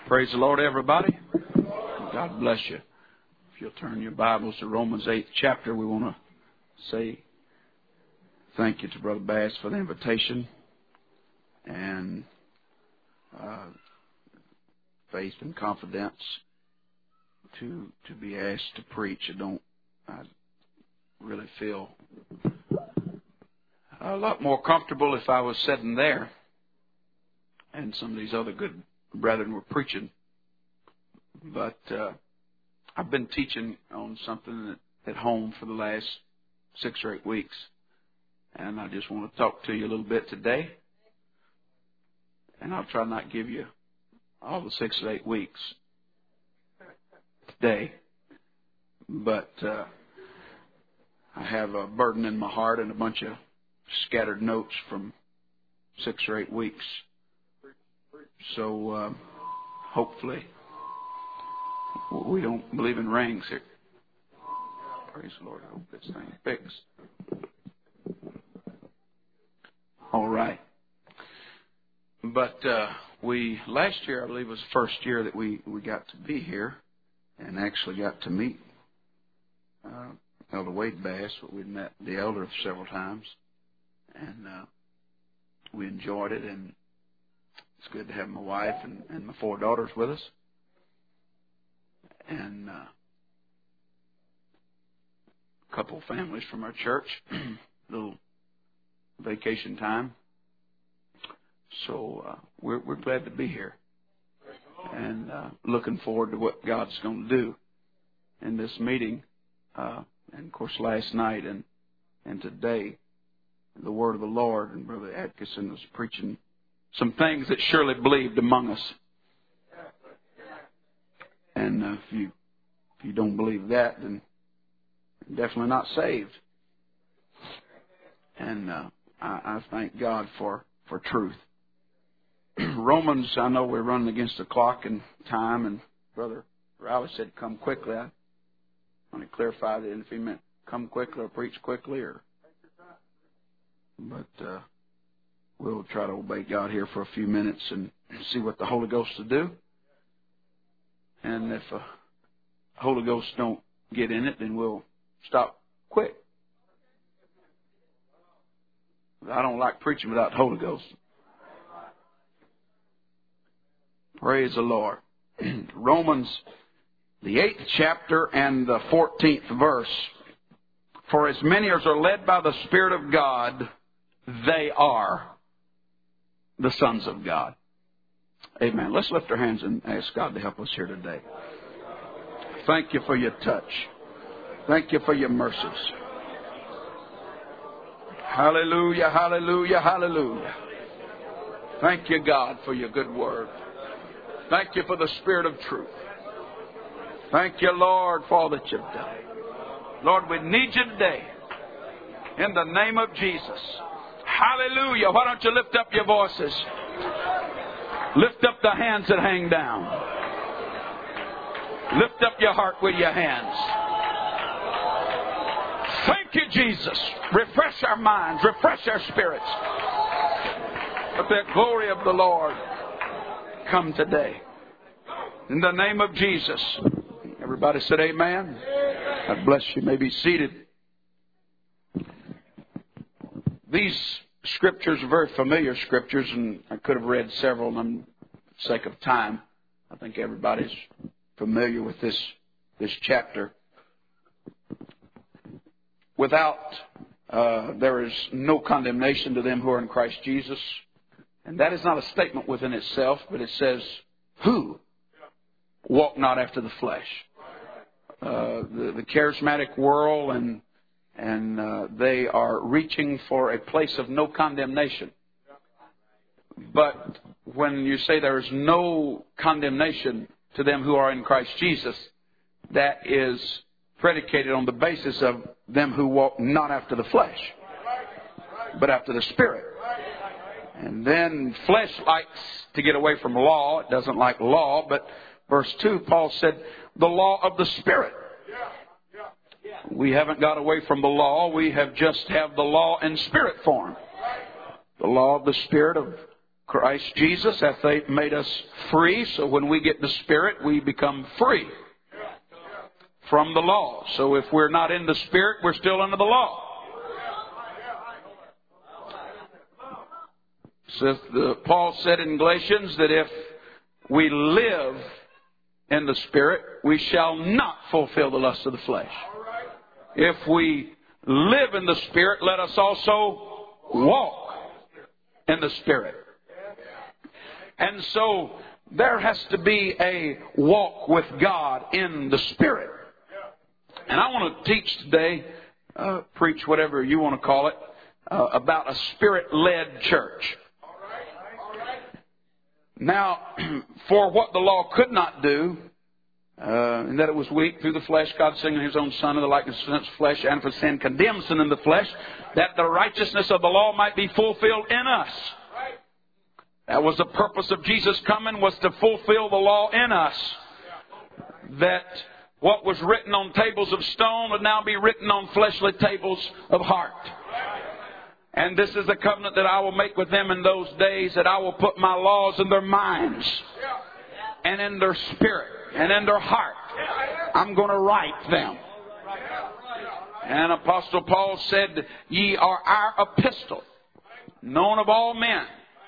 Praise the Lord, everybody. God bless you. If you'll turn your Bibles to Romans 8th chapter, we want to say thank you to Brother Bass for the invitation and faith and confidence to be asked to preach. I really feel a lot more comfortable if I was sitting there and some of these other good brethren were preaching. But I've been teaching on something at home for the last 6 or 8 weeks. And I just want to talk to you a little bit today. And I'll try not to give you all the 6 or 8 weeks today. But I have a burden in my heart and a bunch of scattered notes from 6 or 8 weeks. So hopefully we don't believe in rings here. Praise the Lord. I hope this thing's fixed. All right. But last year, I believe, was the first year that we got to be here and actually got to meet Elder Wade Bass. We'd met the elder several times, and we enjoyed it. And it's good to have my wife and my 4 daughters with us. And a couple of families from our church, little vacation time. So we're glad to be here and looking forward to what God's going to do in this meeting. And, of course, last night and today, the word of the Lord, and Brother Atkinson was preaching some things that surely believed among us. And if you don't believe that, then you're definitely not saved. And I thank God for truth. Romans, I know we're running against the clock and time, and Brother Riley said come quickly. I want to clarify that if he meant come quickly or preach quickly. But we'll try to obey God here for a few minutes and see what the Holy Ghost will do. And if the Holy Ghost don't get in it, then we'll stop quick. I don't like preaching without the Holy Ghost. Praise the Lord. Romans, the 8th chapter and the 14th verse. For as many as are led by the Spirit of God, they are the sons of God. Amen. Let's lift our hands and ask God to help us here today. Thank you for your touch. Thank you for your mercies. Hallelujah, hallelujah, hallelujah. Thank you, God, for your good word. Thank you for the Spirit of truth. Thank you, Lord, for all that you've done. Lord, we need you today. In the name of Jesus. Hallelujah. Why don't you lift up your voices? Lift up the hands that hang down. Lift up your heart with your hands. Thank you, Jesus. Refresh our minds. Refresh our spirits. Let the glory of the Lord come today. In the name of Jesus. Everybody said amen. God bless you. You may be seated. These scriptures are very familiar scriptures, and I could have read several, and for the sake of time, I think everybody's familiar with this chapter. There is no condemnation to them who are in Christ Jesus. And that is not a statement within itself, but it says, who walk not after the flesh. The charismatic world and they are reaching for a place of no condemnation. But when you say there is no condemnation to them who are in Christ Jesus, that is predicated on the basis of them who walk not after the flesh, but after the Spirit. And then flesh likes to get away from law. It doesn't like law. But verse 2, Paul said, the law of the Spirit. We haven't got away from the law. We have just have the law in spirit form. The law of the Spirit Christ Jesus hath made us free. So when we get the Spirit, we become free from the law. So if we're not in the Spirit, we're still under the law. So Paul said in Galatians that if we live in the Spirit, we shall not fulfill the lust of the flesh. If we live in the Spirit, let us also walk in the Spirit. And so there has to be a walk with God in the Spirit. And I want to teach today, preach whatever you want to call it, about a Spirit-led church. Now, for what the law could not do, and that it was weak through the flesh, God sending His own Son in the likeness of the flesh, and for sin condemned sin in the flesh, that the righteousness of the law might be fulfilled in us. That was the purpose of Jesus coming, was to fulfill the law in us. That what was written on tables of stone would now be written on fleshly tables of heart. And this is the covenant that I will make with them in those days, that I will put my laws in their minds and in their spirit and in their heart. I'm going to write them. And Apostle Paul said, ye are our epistle, known of all men,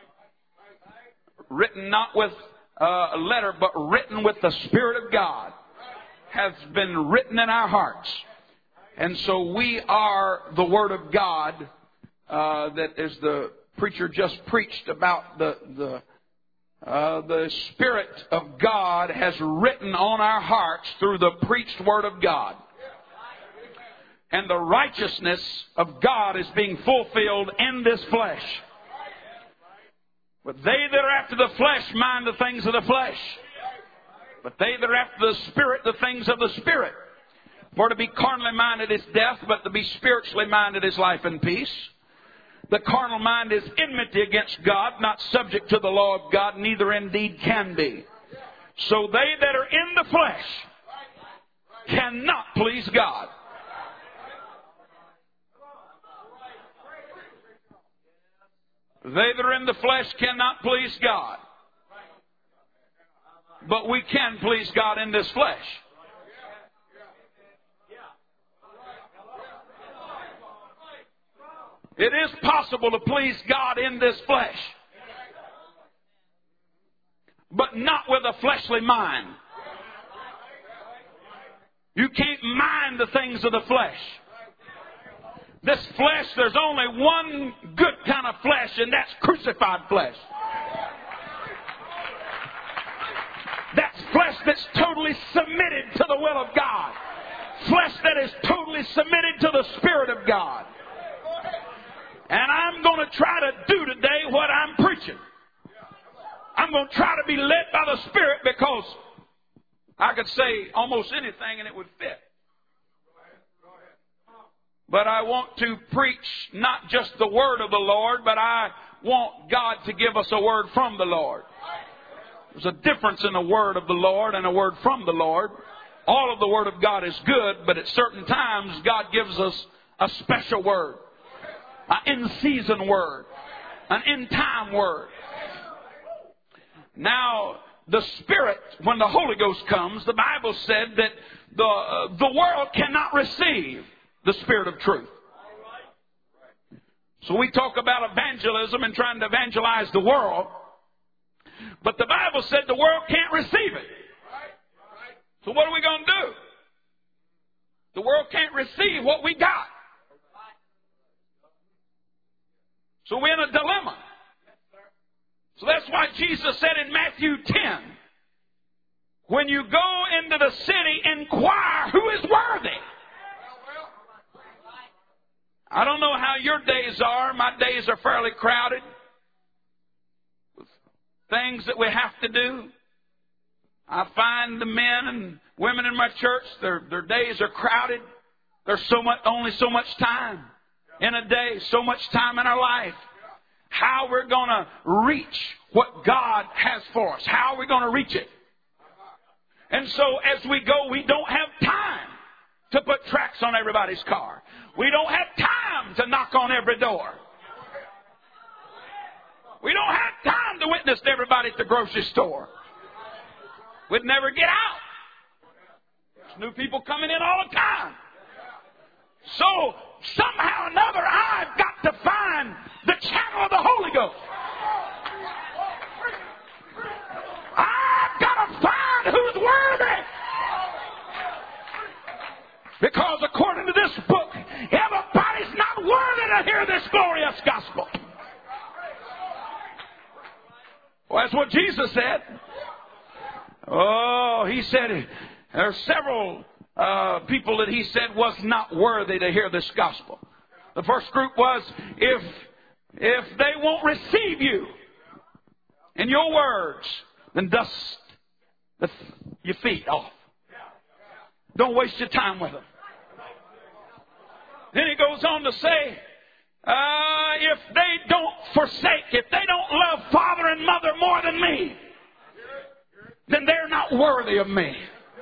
written not with a letter, but written with the Spirit of God, has been written in our hearts. And so we are the Word of God, that as the preacher just preached about, the Spirit of God has written on our hearts through the preached Word of God. And the righteousness of God is being fulfilled in this flesh. But they that are after the flesh mind the things of the flesh. But they that are after the Spirit, the things of the Spirit. For to be carnally minded is death, but to be spiritually minded is life and peace. The carnal mind is enmity against God, not subject to the law of God, neither indeed can be. So they that are in the flesh cannot please God. They that are in the flesh cannot please God. But we can please God in this flesh. It is possible to please God in this flesh, but not with a fleshly mind. You can't mind the things of the flesh. This flesh, there's only one good kind of flesh, and that's crucified flesh. That's flesh that's totally submitted to the will of God. Flesh that is totally submitted to the Spirit of God. And I'm going to try to do today what I'm preaching. I'm going to try to be led by the Spirit, because I could say almost anything and it would fit. But I want to preach not just the word of the Lord, but I want God to give us a word from the Lord. There's a difference in a word of the Lord and a word from the Lord. All of the Word of God is good, but at certain times God gives us a special word. An in-season word. An in-time word. Now, the Spirit, when the Holy Ghost comes, the Bible said that the world cannot receive the Spirit of truth. So we talk about evangelism and trying to evangelize the world. But the Bible said the world can't receive it. So what are we going to do? The world can't receive what we got. So we're in a dilemma. So that's why Jesus said in Matthew 10, when you go into the city, inquire who is worthy. I don't know how your days are. My days are fairly crowded with things that we have to do. I find the men and women in my church, their days are crowded. There's only so much time in a day, so much time in our life. How we're going to reach what God has for us. How are we going to reach it? And so as we go, we don't have time to put tracks on everybody's car. We don't have time to knock on every door. We don't have time to witness to everybody at the grocery store. We'd never get out. There's new people coming in all the time. So somehow or another, I've got to find the channel of the Holy Ghost. I've got to find who's worthy. Because according to this book, everybody's not worthy to hear this glorious gospel. Well, that's what Jesus said. Oh, he said there are several people that he said was not worthy to hear this gospel. The first group was, if they won't receive you in your words, then dust your feet off. Don't waste your time with them. Then he goes on to say, if they don't forsake, if they don't love father and mother more than me, then they're not worthy of me.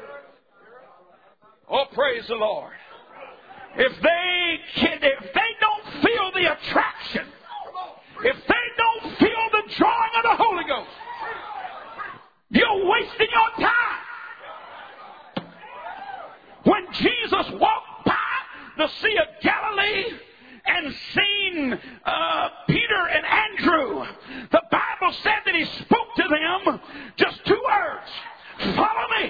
Oh, praise the Lord. If they don't feel the attraction, if they don't feel the drawing of the Holy Ghost, you're wasting your time. When Jesus walked by the Sea of Galilee and seen Peter and Andrew, the Bible said that he spoke to them just 2 words: follow me.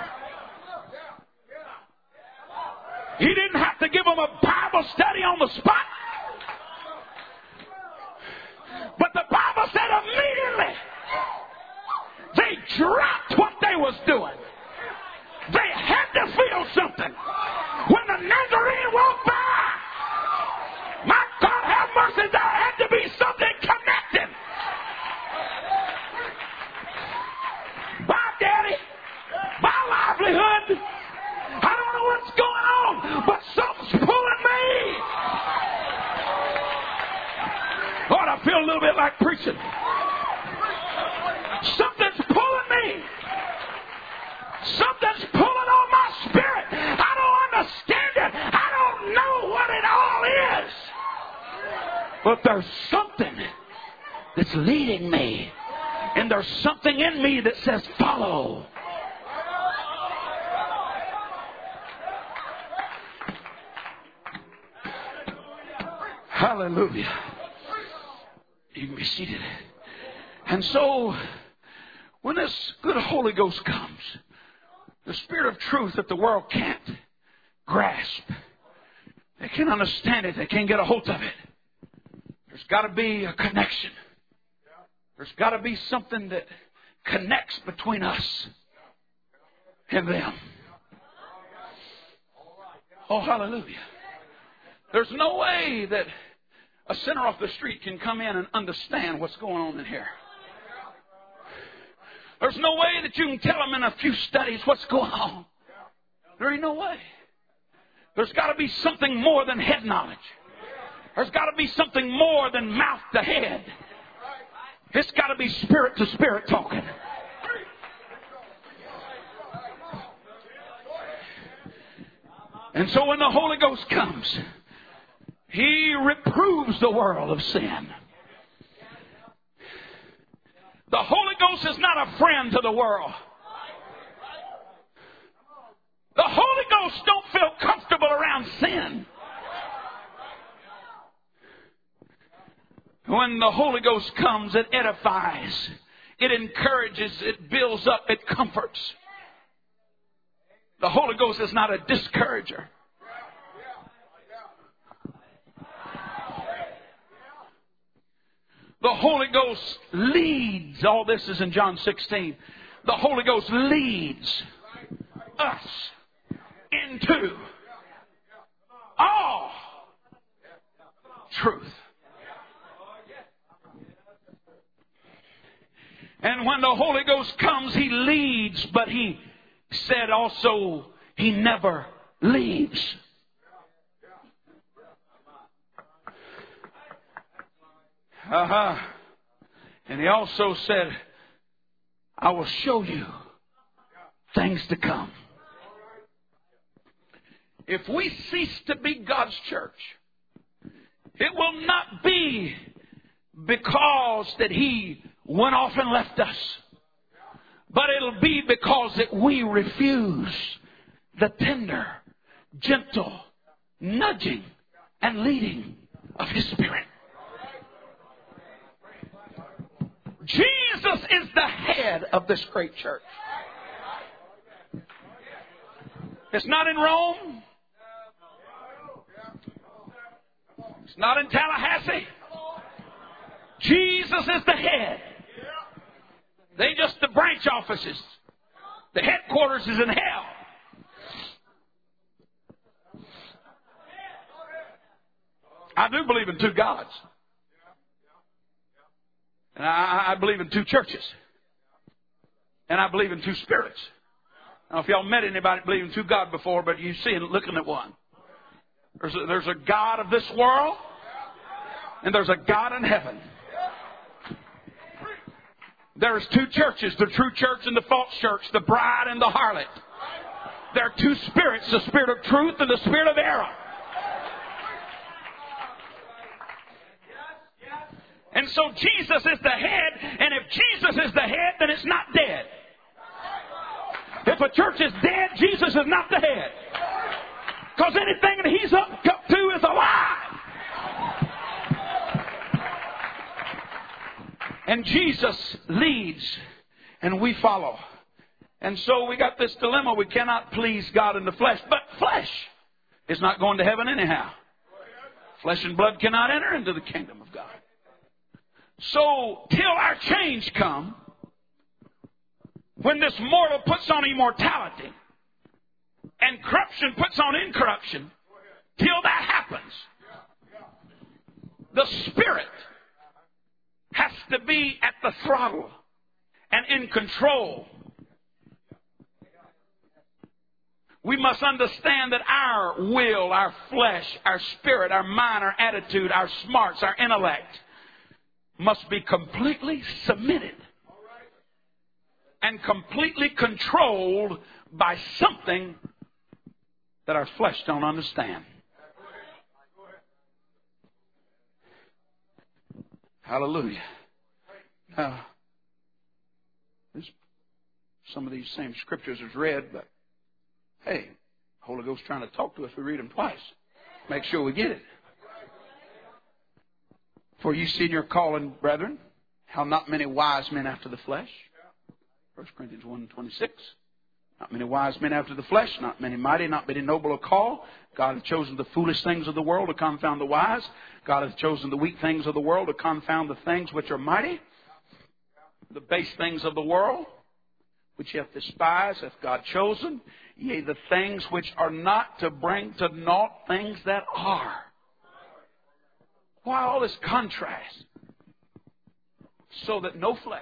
He didn't have to give them a Bible study on the spot. But the Bible said immediately they dropped what they was doing. They had to feel something. When the Nazarene walked by, my God have mercy, there had to be something connected. My daddy, my livelihood, I don't know what's going on, but something's pulling me. Lord, I feel a little bit like preaching. Something's pulling me. Something's pulling on my spirit. I don't understand it. I don't know what it all is. But there's something that's leading me. And there's something in me that says follow. Hallelujah. You can be seated. And so, when this good Holy Ghost comes, the Spirit of truth that the world can't grasp, they can't understand it, they can't get a hold of it. There's got to be a connection. There's got to be something that connects between us and them. Oh, hallelujah. There's no way that a sinner off the street can come in and understand what's going on in here. There's no way that you can tell them in a few studies what's going on. There ain't no way. There's got to be something more than head knowledge. There's got to be something more than mouth to head. It's got to be spirit to spirit talking. And so when the Holy Ghost comes, He reproves the world of sin. The Holy Ghost is not a friend to the world. The Holy Ghost don't feel comfortable around sin. When the Holy Ghost comes, it edifies, it encourages, it builds up, it comforts. The Holy Ghost is not a discourager. The Holy Ghost leads. All this is in John 16. The Holy Ghost leads us into all truth. And when the Holy Ghost comes, He leads, but He said also He never leaves. And He also said, I will show you things to come. If we cease to be God's church, it will not be because that He went off and left us. But it'll be because that we refuse the tender, gentle, nudging, and leading of His Spirit. Jesus is the head of this great church. It's not in Rome. It's not in Tallahassee. Jesus is the head. They just the branch offices. The headquarters is in hell. I do believe in two gods. And I believe in two churches. And I believe in two spirits. I don't know if y'all met anybody that believed in two gods before, but you see it looking at one. There's a God of this world, and there's a God in heaven. There's two churches, the true church and the false church, the bride and the harlot. There are two spirits, the spirit of truth and the spirit of error. And so Jesus is the head, and if Jesus is the head, then it's not dead. If a church is dead, Jesus is not the head. Because anything that He's up to is alive. And Jesus leads, and we follow. And so we got this dilemma. We cannot please God in the flesh. But flesh is not going to heaven anyhow. Flesh and blood cannot enter into the kingdom of God. So, till our change come, when this mortal puts on immortality, and corruption puts on incorruption, till that happens, the Spirit has to be at the throttle and in control. We must understand that our will, our flesh, our spirit, our mind, our attitude, our smarts, our intellect must be completely submitted and completely controlled by something that our flesh don't understand. Hallelujah. Now, some of these same scriptures is read, but hey, Holy Ghost trying to talk to us. We read them twice. Make sure we get it. For you see in your calling, brethren, how not many wise men after the flesh. 1 Corinthians 1:26. Not many wise men after the flesh, not many mighty, not many noble of call. God hath chosen the foolish things of the world to confound the wise. God hath chosen the weak things of the world to confound the things which are mighty. The base things of the world, which he hath despised, hath God chosen. Yea, the things which are not, to bring to naught things that are. Why all this contrast? So that no flesh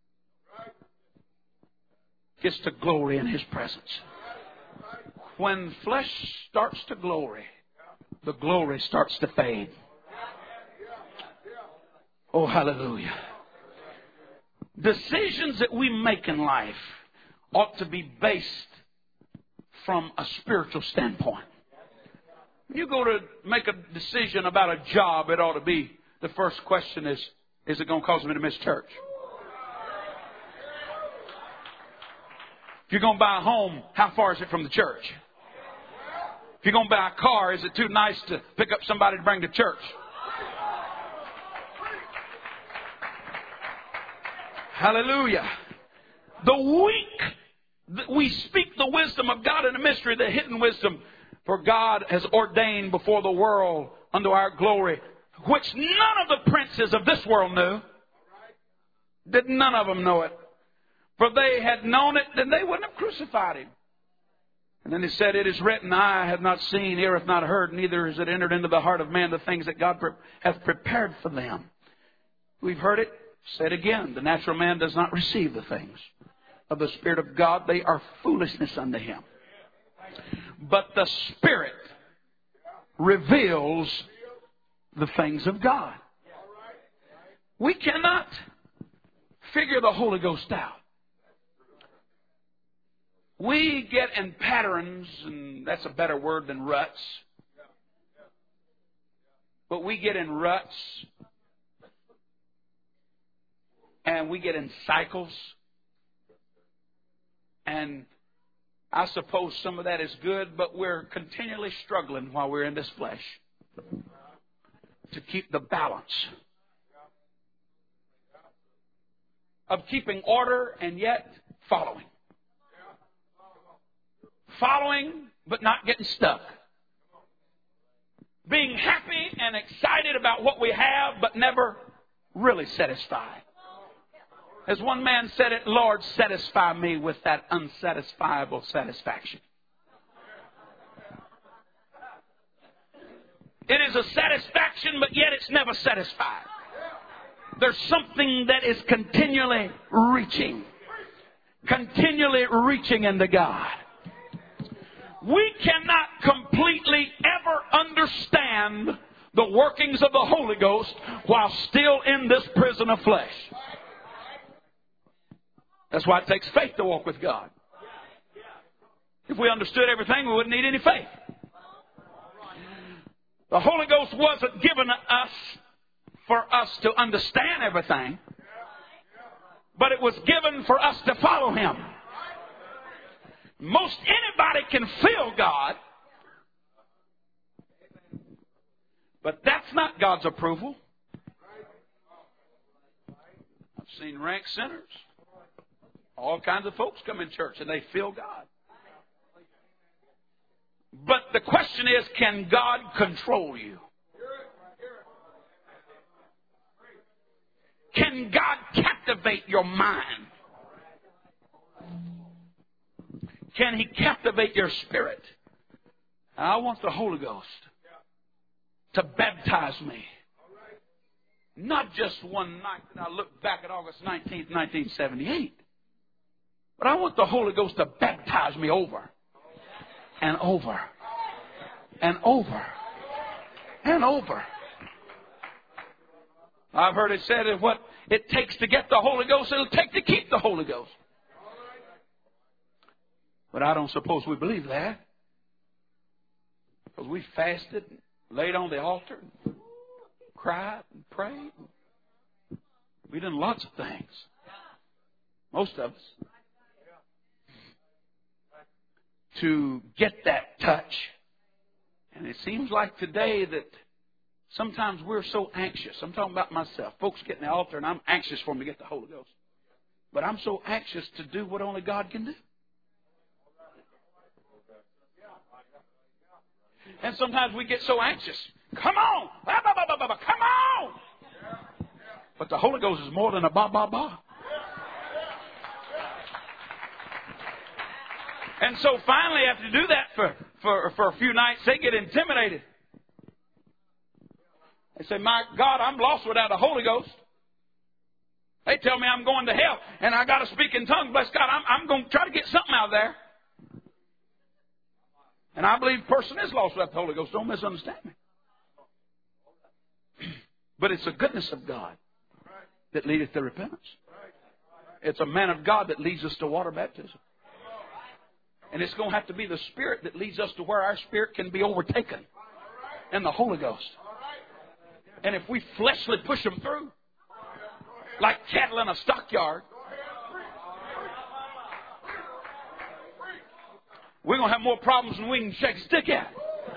gets to glory in His presence. When flesh starts to glory, the glory starts to fade. Oh, hallelujah. Decisions that we make in life ought to be based from a spiritual standpoint. When you go to make a decision about a job, it ought to be, the first question is it going to cause me to miss church? If you're going to buy a home, how far is it from the church? If you're going to buy a car, is it too nice to pick up somebody to bring to church? Hallelujah. We speak the wisdom of God in the mystery, the hidden wisdom. For God has ordained before the world unto our glory, which none of the princes of this world knew. Did none of them know it? For they had known it, then they wouldn't have crucified Him. And then He said, it is written, eye hath not seen, ear hath not heard, neither is it entered into the heart of man the things that God hath prepared for them. We've heard it said again. The natural man does not receive the things of the Spirit of God. They are foolishness unto him. But the Spirit reveals the things of God. We cannot figure the Holy Ghost out. We get in patterns, and that's a better word than ruts. But we get in ruts and we get in cycles. And I suppose some of that is good, but we're continually struggling while we're in this flesh to keep the balance of keeping order and yet following. Following, but not getting stuck. Being happy and excited about what we have, but never really satisfied. As one man said it, Lord, satisfy me with that unsatisfiable satisfaction. It is a satisfaction, but yet it's never satisfied. There's something that is continually reaching into God. We cannot completely ever understand the workings of the Holy Ghost while still in this prison of flesh. That's why it takes faith to walk with God. If we understood everything, we wouldn't need any faith. The Holy Ghost wasn't given us for us to understand everything, but it was given for us to follow Him. Most anybody can feel God, but that's not God's approval. I've seen rank sinners. All kinds of folks come in church and they feel God. But the question is, can God control you? Can God captivate your mind? Can He captivate your spirit? I want the Holy Ghost to baptize me. Not just one night that I look back at August 19th, 1978. But I want the Holy Ghost to baptize me over and over and over and over. I've heard it said that what it takes to get the Holy Ghost, it'll take to keep the Holy Ghost. But I don't suppose we believe that. Because we fasted, and laid on the altar, and cried and prayed. We done lots of things. Most of us. To get that touch. And it seems like today that sometimes we're so anxious. I'm talking about myself. Folks get in the altar and I'm anxious for them to get the Holy Ghost. But I'm so anxious to do what only God can do. And sometimes we get so anxious. Come on! Come on! But the Holy Ghost is more than a ba-ba-ba. And so finally, after you do that for a few nights, they get intimidated. They say, my God, I'm lost without the Holy Ghost. They tell me I'm going to hell and I got to speak in tongues. Bless God, I'm going to try to get something out of there. And I believe a person is lost without the Holy Ghost. Don't misunderstand me. But it's the goodness of God that leadeth to repentance. It's a man of God that leads us to water baptism. And it's going to have to be the Spirit that leads us to where our spirit can be overtaken in the Holy Ghost. And if we fleshly push them through, like cattle in a stockyard, we're going to have more problems than we can shake a stick at.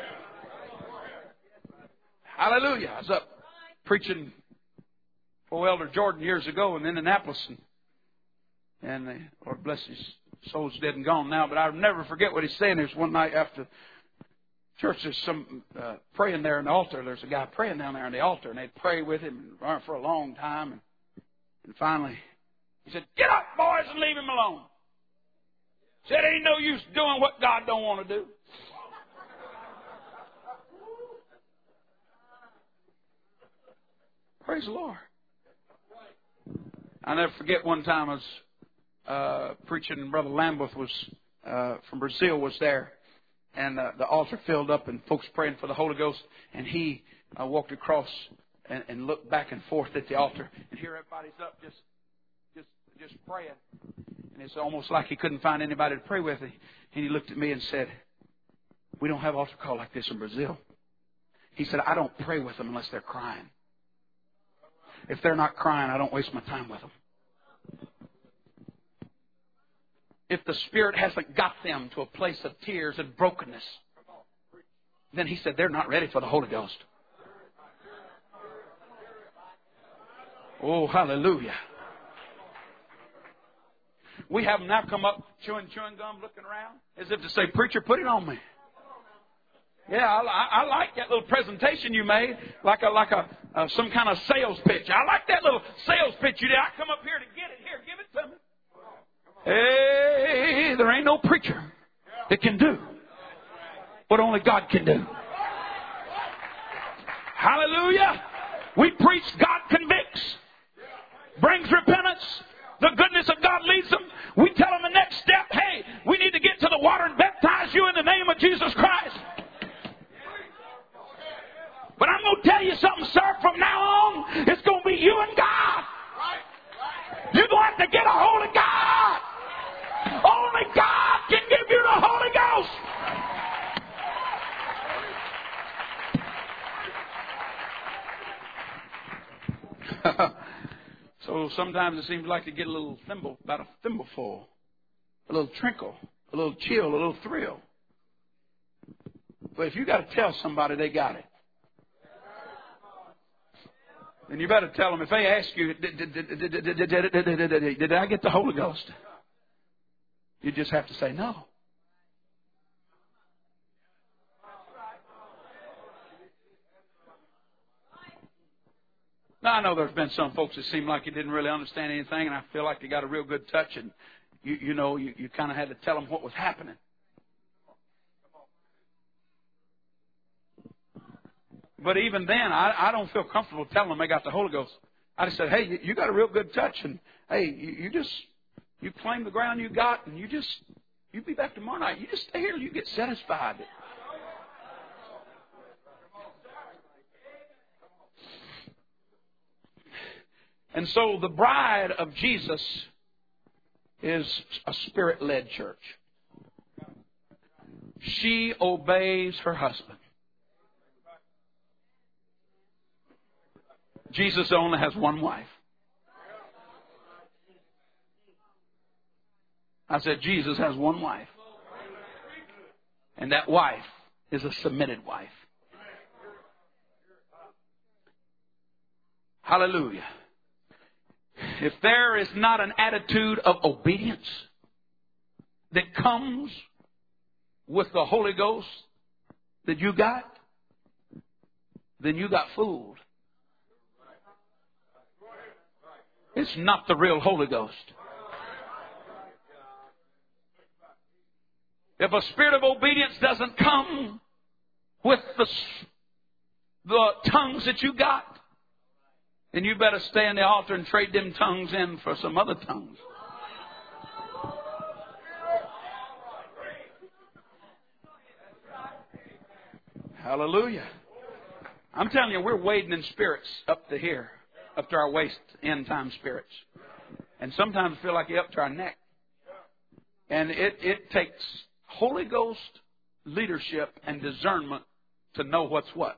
Hallelujah. I was up preaching for Elder Jordan years ago in Indianapolis. And Lord bless his soul's dead and gone now. But I'll never forget what he's saying. There's one night after church, there's some praying there in the altar. There's a guy praying down there in the altar. And they'd pray with him for a long time. And finally, he said, get up, boys, and leave him alone. Said, ain't no use doing what God don't want to do. Praise the Lord. I'll never forget one time I was preaching, and Brother Lambeth was from Brazil was there. And the altar filled up and folks praying for the Holy Ghost. And he walked across and looked back and forth at the altar. And here everybody's up just praying. And it's almost like he couldn't find anybody to pray with. And he looked at me and said, we don't have altar call like this in Brazil. He said, I don't pray with them unless they're crying. If they're not crying, I don't waste my time with them. if the Spirit hasn't got them to a place of tears and brokenness, then he said they're not ready for the Holy Ghost. Oh, hallelujah. We have them now come up chewing gum, looking around, as if to say, preacher, put it on me. Yeah, I like that little presentation you made, like some kind of sales pitch. I like that little sales pitch you did. I come up here to get it. Here, give it to me. Hey, there ain't no preacher that can do what only God can do. Hallelujah. We preach, God convicts, brings repentance. The goodness of God leads them. We tell them the next step, hey, we need to get to the water and baptize you in the name of Jesus Christ. But I'm going to tell you something, sir, from now on, it's going to be you and God. You're going to have to get a hold of God. Only God can give you the Holy Ghost. So sometimes it seems like to get a little thimble, about a thimbleful, a little trinkle, a little chill, a little thrill. But if you got to tell somebody they got it, then you better tell them. If they ask you, did I get the Holy Ghost? You just have to say no. Now, I know there's been some folks that seem like you didn't really understand anything, and I feel like you got a real good touch, and you kind of had to tell them what was happening. But even then, I don't feel comfortable telling them they got the Holy Ghost. I just said, hey, you got a real good touch, and hey, you claim the ground you got, and you be back tomorrow night. You just stay here till you get satisfied. And so the bride of Jesus is a Spirit-led church. She obeys her husband. Jesus only has one wife. I said Jesus has one wife. And that wife is a submitted wife. Hallelujah. If there is not an attitude of obedience that comes with the Holy Ghost that you got, then you got fooled. It's not the real Holy Ghost. If a spirit of obedience doesn't come with the tongues that you got, then you better stay in the altar and trade them tongues in for some other tongues. Hallelujah. I'm telling you, we're wading in spirits up to here, up to our waist, end time spirits. And sometimes feel like you're up to our neck. And it takes Holy Ghost leadership and discernment to know what's what.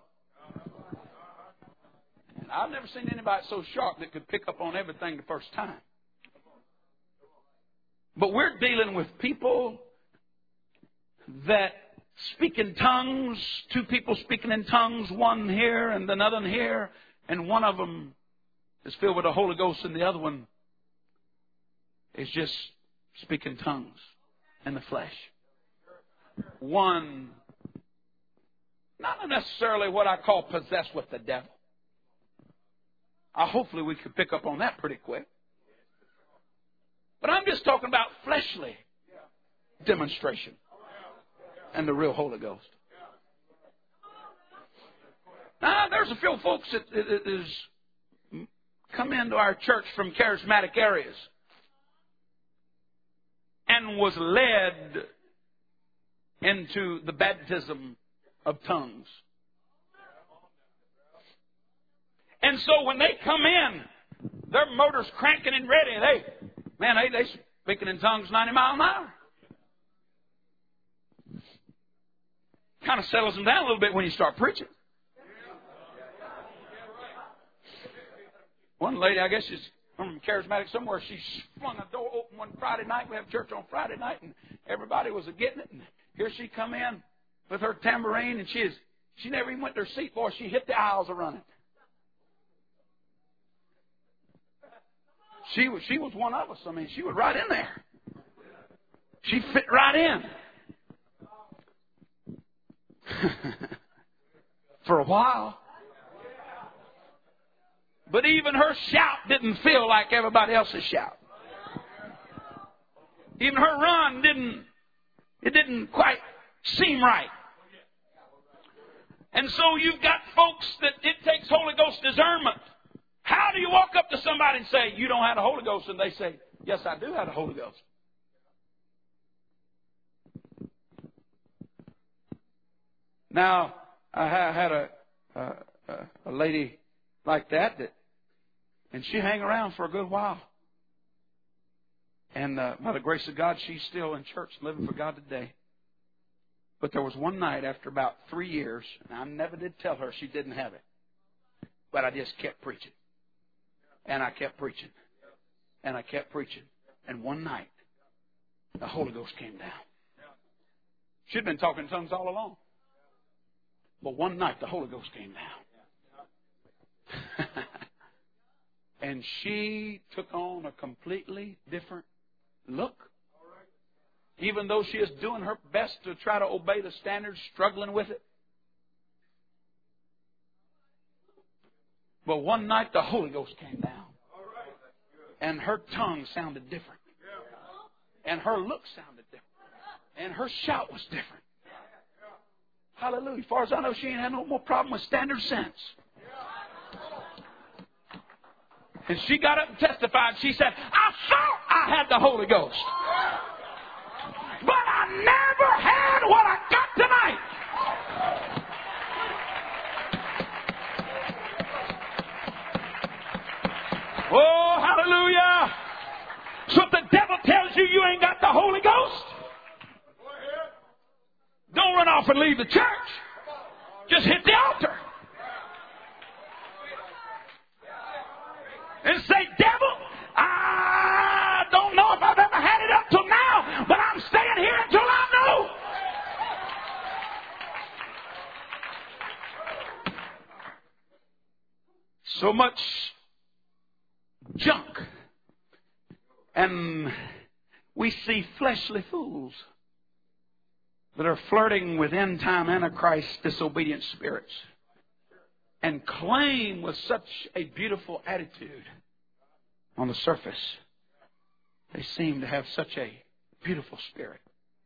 And I've never seen anybody so sharp that could pick up on everything the first time. But we're dealing with people that speak in tongues, two people speaking in tongues, one here and another here, and one of them is filled with the Holy Ghost and the other one is just speaking tongues in the flesh. One, not necessarily what I call possessed with the devil. Hopefully we could pick up on that pretty quick. But I'm just talking about fleshly demonstration and the real Holy Ghost. Now, there's a few folks that is come into our church from charismatic areas and was led into the baptism of tongues. And so when they come in, their motor's cranking and ready. They speaking in tongues 90 miles an hour. Kind of settles them down a little bit when you start preaching. One lady, I guess she's from Charismatic somewhere. She flung a door open one Friday night. We have church on Friday night, and everybody was getting it. And here she come in with her tambourine, and she never even went to her seat, boy. She hit the aisles a running. She was one of us. I mean, she was right in there. She fit right in. For a while. But even her shout didn't feel like everybody else's shout. Even her run didn't quite seem right. And so you've got folks that it takes Holy Ghost discernment. How do you walk up to somebody and say, you don't have the Holy Ghost? And they say, yes, I do have the Holy Ghost. Now, I had a lady like that, and she hung around for a good while. And by the grace of God, she's still in church living for God today. But there was one night after about 3 years, and I never did tell her she didn't have it. But I just kept preaching. And I kept preaching. And I kept preaching. And one night, the Holy Ghost came down. She'd been talking in tongues all along. But one night, the Holy Ghost came down. And she took on a completely different look. Even though she is doing her best to try to obey the standards, struggling with it. But one night, the Holy Ghost came down. And her tongue sounded different. And her look sounded different. And her shout was different. Hallelujah. As far as I know, she ain't had no more problem with standard sense. And she got up and testified. She said, I thought I had the Holy Ghost. But I never had what I got tonight. Oh, hallelujah. So if the devil tells you you ain't got the Holy Ghost, don't run off and leave the church. Just hit the altar. And say, devil, I don't know if I've ever had it up till now, but I'm staying here until I know. So much junk. And we see fleshly fools that are flirting with end-time Antichrist disobedient spirits and claim with such a beautiful attitude on the surface. They seem to have such a beautiful spirit.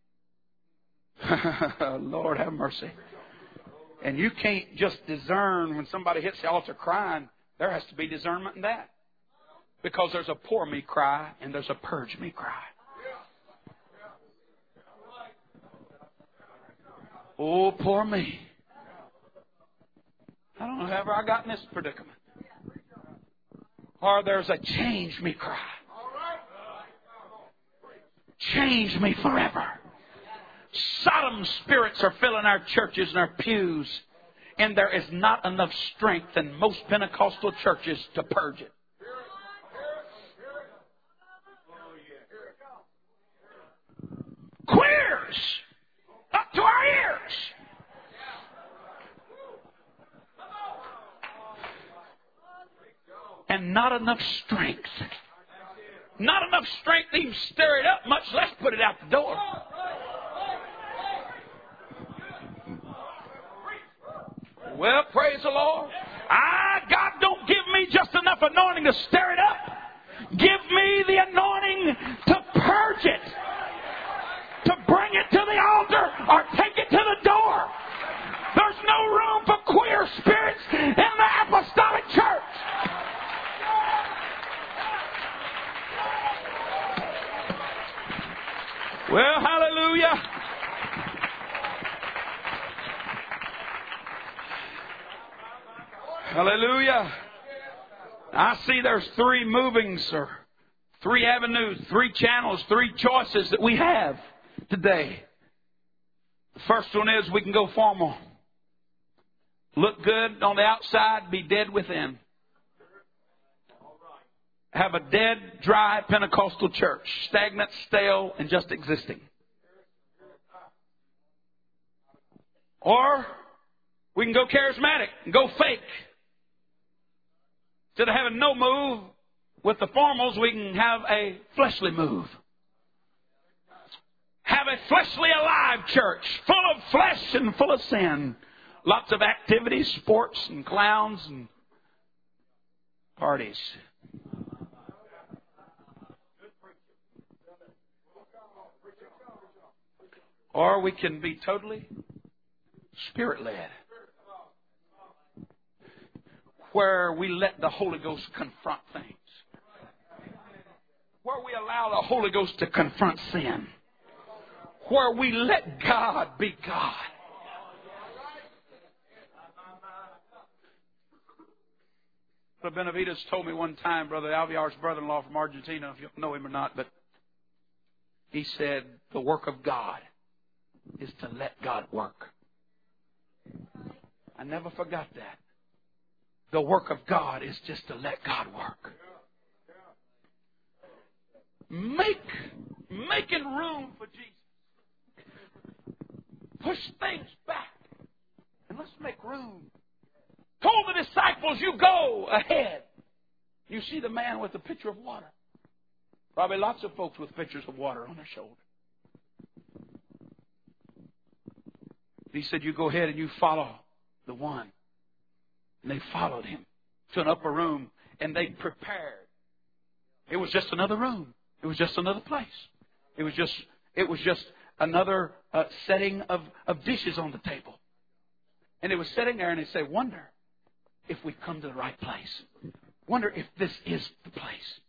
Lord have mercy. And you can't just discern when somebody hits the altar crying. There has to be discernment in that. Because there's a pour me cry and there's a purge me cry. Oh, poor me. I don't know how I got in this predicament. Or there's a change me cry. Change me forever. Sodom spirits are filling our churches and our pews. And there is not enough strength in most Pentecostal churches to purge it. Queers up to our ears. And not enough strength. Not enough strength to even stir it up, much less put it out the door. Well, praise the Lord. God don't give me just enough anointing to stir it up. Give me the anointing to purge it. To bring it to the altar or take it to the door. There's no room for queer spirits in the apostolic church. Well, hallelujah. Hallelujah. I see there's 3 movings or 3 avenues, 3 channels, 3 choices that we have today. The first one is we can go formal. Look good on the outside, be dead within. have a dead, dry Pentecostal church, stagnant, stale, and just existing. Or we can go charismatic and go fake. Instead of having no move with the formals, we can have a fleshly move. Have a fleshly alive church, full of flesh and full of sin. Lots of activities, sports and clowns and parties. Or we can be totally Spirit-led, where we let the Holy Ghost confront things, where we allow the Holy Ghost to confront sin, where we let God be God. Brother Benavides told me one time, Brother Alviar's brother-in-law from Argentina, if you know him or not, but he said the work of God is to let God work. I never forgot that. The work of God is just to let God work. Making room for Jesus. Push things back. And let's make room. Told the disciples, you go ahead. You see the man with the pitcher of water. Probably lots of folks with pitchers of water on their shoulder. He said, you go ahead and you follow the one. And they followed him to an upper room, and they prepared. It was just another room. It was just another place. It was just another setting of dishes on the table. And they were sitting there, and they said, wonder if we've come to the right place. Wonder if this is the place.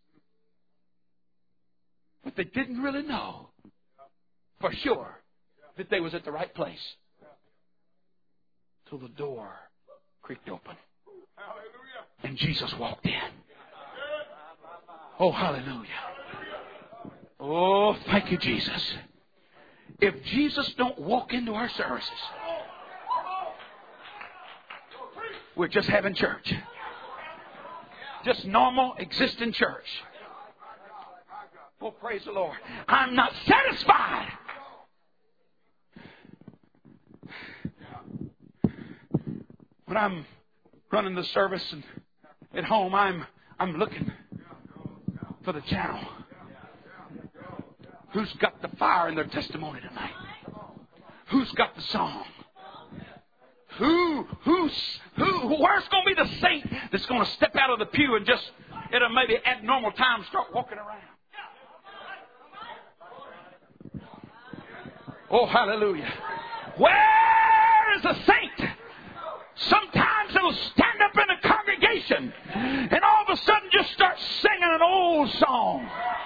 But they didn't really know for sure that they was at the right place till the door creaked open. And Jesus walked in. Oh, hallelujah. Oh, thank you, Jesus. If Jesus don't walk into our services, we're just having church. Just normal, existing church. Oh, praise the Lord. I'm not satisfied. When I'm running the service and at home, I'm looking for the channel. Who's got the fire in their testimony tonight? Who's got the song? Where's going to be the saint that's going to step out of the pew and just, at a maybe abnormal time, start walking around? Oh, hallelujah. Where is the saint? Sometimes it'll stand up in a congregation and all of a sudden just start singing an old song.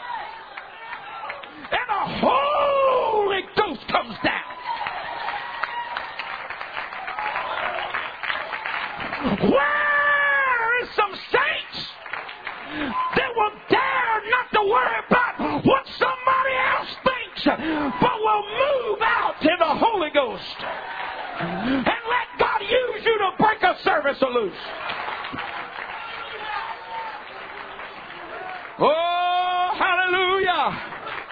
And the Holy Ghost comes down. Where is some saints that will dare not to worry about what somebody else thinks, but will move out in the Holy Ghost and let God use you to break a service loose? Oh, hallelujah.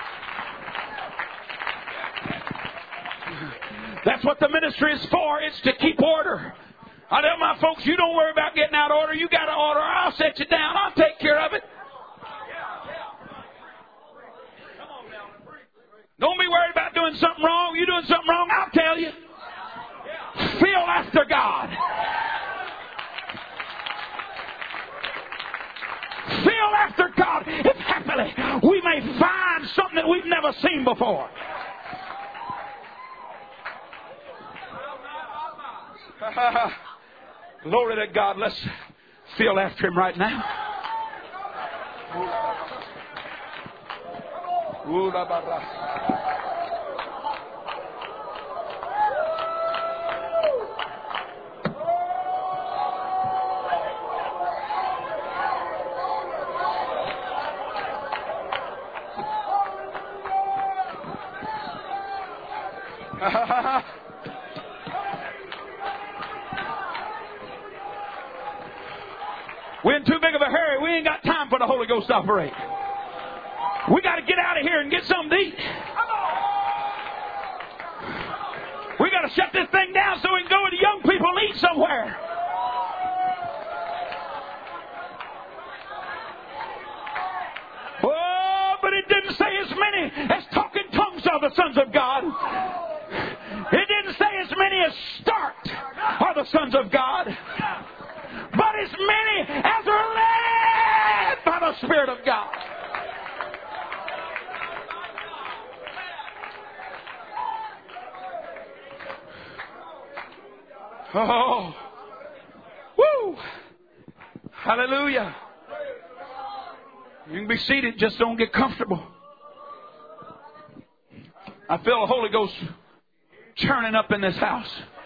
That's what the ministry is for. It's to keep order. I tell my folks, you don't worry about getting out of order. You got to order. I'll set you down. I'll take care of it. Don't be worried about doing something wrong. You doing something wrong, I'll tell you. Feel after God. Feel after God. If happily we may find something that we've never seen before. Glory to God. Let's feel after Him right now. We're in too big of a hurry. We ain't got time for the Holy Ghost to operate. We got to get out of here and get something to eat. We got to shut this thing down so we can go with the young people and eat somewhere. Oh, but it didn't say as many as talking tongues are the sons of God. It didn't say as many as start are the sons of God. But as many as are led by the Spirit of God. Oh, woo! Hallelujah. You can be seated, just don't get comfortable. I feel the Holy Ghost churning up in this house.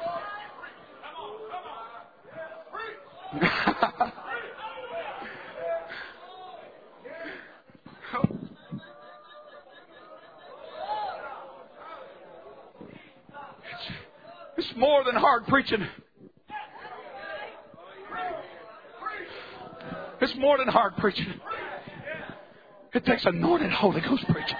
It's more than hard preaching. It's more than hard preaching. It takes anointed Holy Ghost preaching.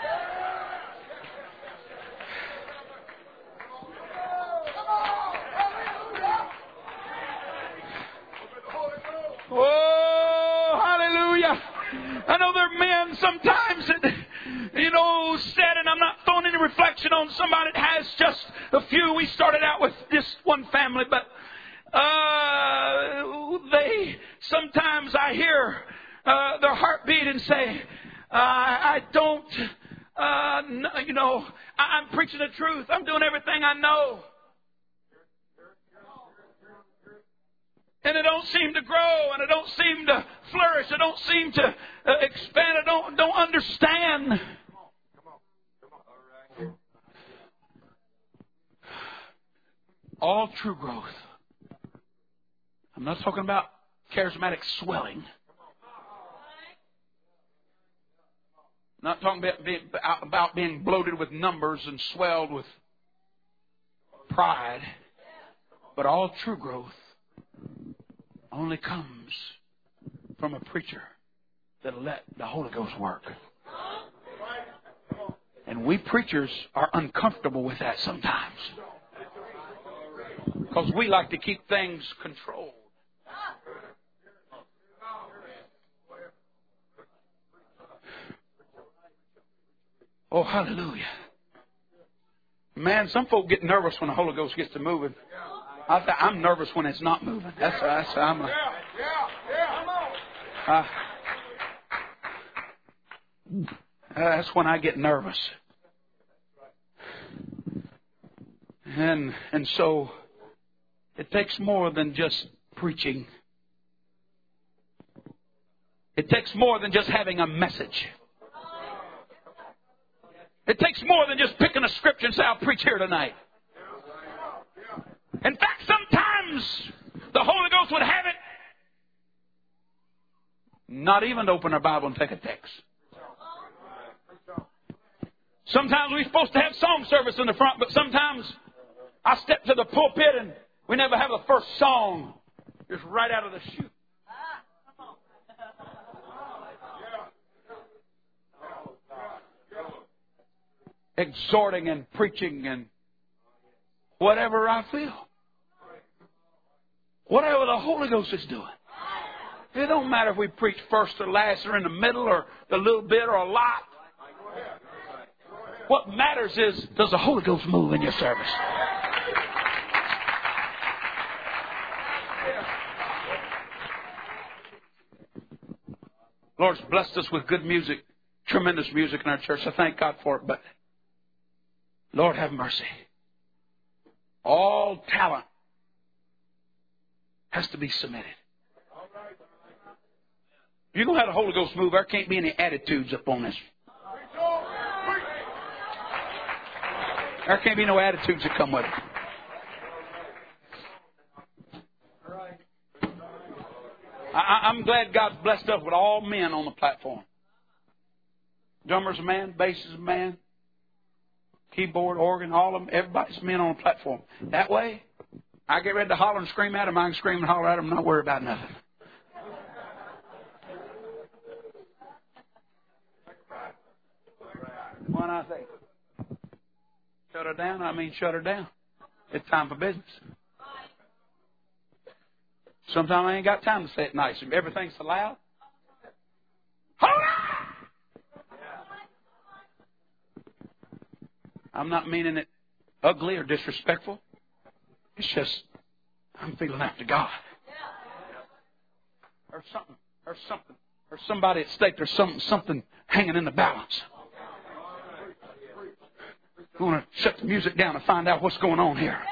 Oh, hallelujah. I know there are men sometimes that, said, and I'm not throwing any reflection on somebody that has just a few. We started out with just one family, but sometimes I hear their heartbeat and say, I'm preaching the truth. I'm doing everything I know. And it don't seem to grow, and it don't seem to flourish. It don't seem to expand. I don't understand. All true growth. I'm not talking about charismatic swelling. I'm not talking about being bloated with numbers and swelled with pride. But all true growth only comes from a preacher that let the Holy Ghost work. And we preachers are uncomfortable with that sometimes. Because we like to keep things controlled. Oh, hallelujah. Man, some folk get nervous when the Holy Ghost gets to moving. I'm nervous when it's not moving. That's when I get nervous. And so it takes more than just preaching. It takes more than just having a message. It takes more than just picking a scripture and say, I'll preach here tonight. In fact, sometimes the Holy Ghost would have it not even to open our Bible and take a text. Sometimes we're supposed to have song service in the front, but sometimes I step to the pulpit and we never have the first song. Just right out of the chute. Exhorting and preaching and whatever I feel. Whatever the Holy Ghost is doing. It don't matter if we preach first or last or in the middle or a little bit or a lot. What matters is, does the Holy Ghost move in your service? Lord's blessed us with good music, tremendous music in our church. I thank God for it, but Lord have mercy. All talent has to be submitted. If you're going to have the Holy Ghost move, there can't be any attitudes upon this. There can't be no attitudes that come with it. I'm glad God's blessed us with all men on the platform. Drummer's a man, bass is a man, keyboard, organ, all of them. Everybody's men on the platform. That way, I get ready to holler and scream at them. I can scream and holler at them and not worry about nothing. When I say shut her down, I mean shut her down. It's time for business. Sometimes I ain't got time to say it nice. Everything's so loud. Hold on! I'm not meaning it ugly or disrespectful. It's just I'm feeling after God. Or somebody at stake. There's something hanging in the balance. We want to shut the music down and find out what's going on here.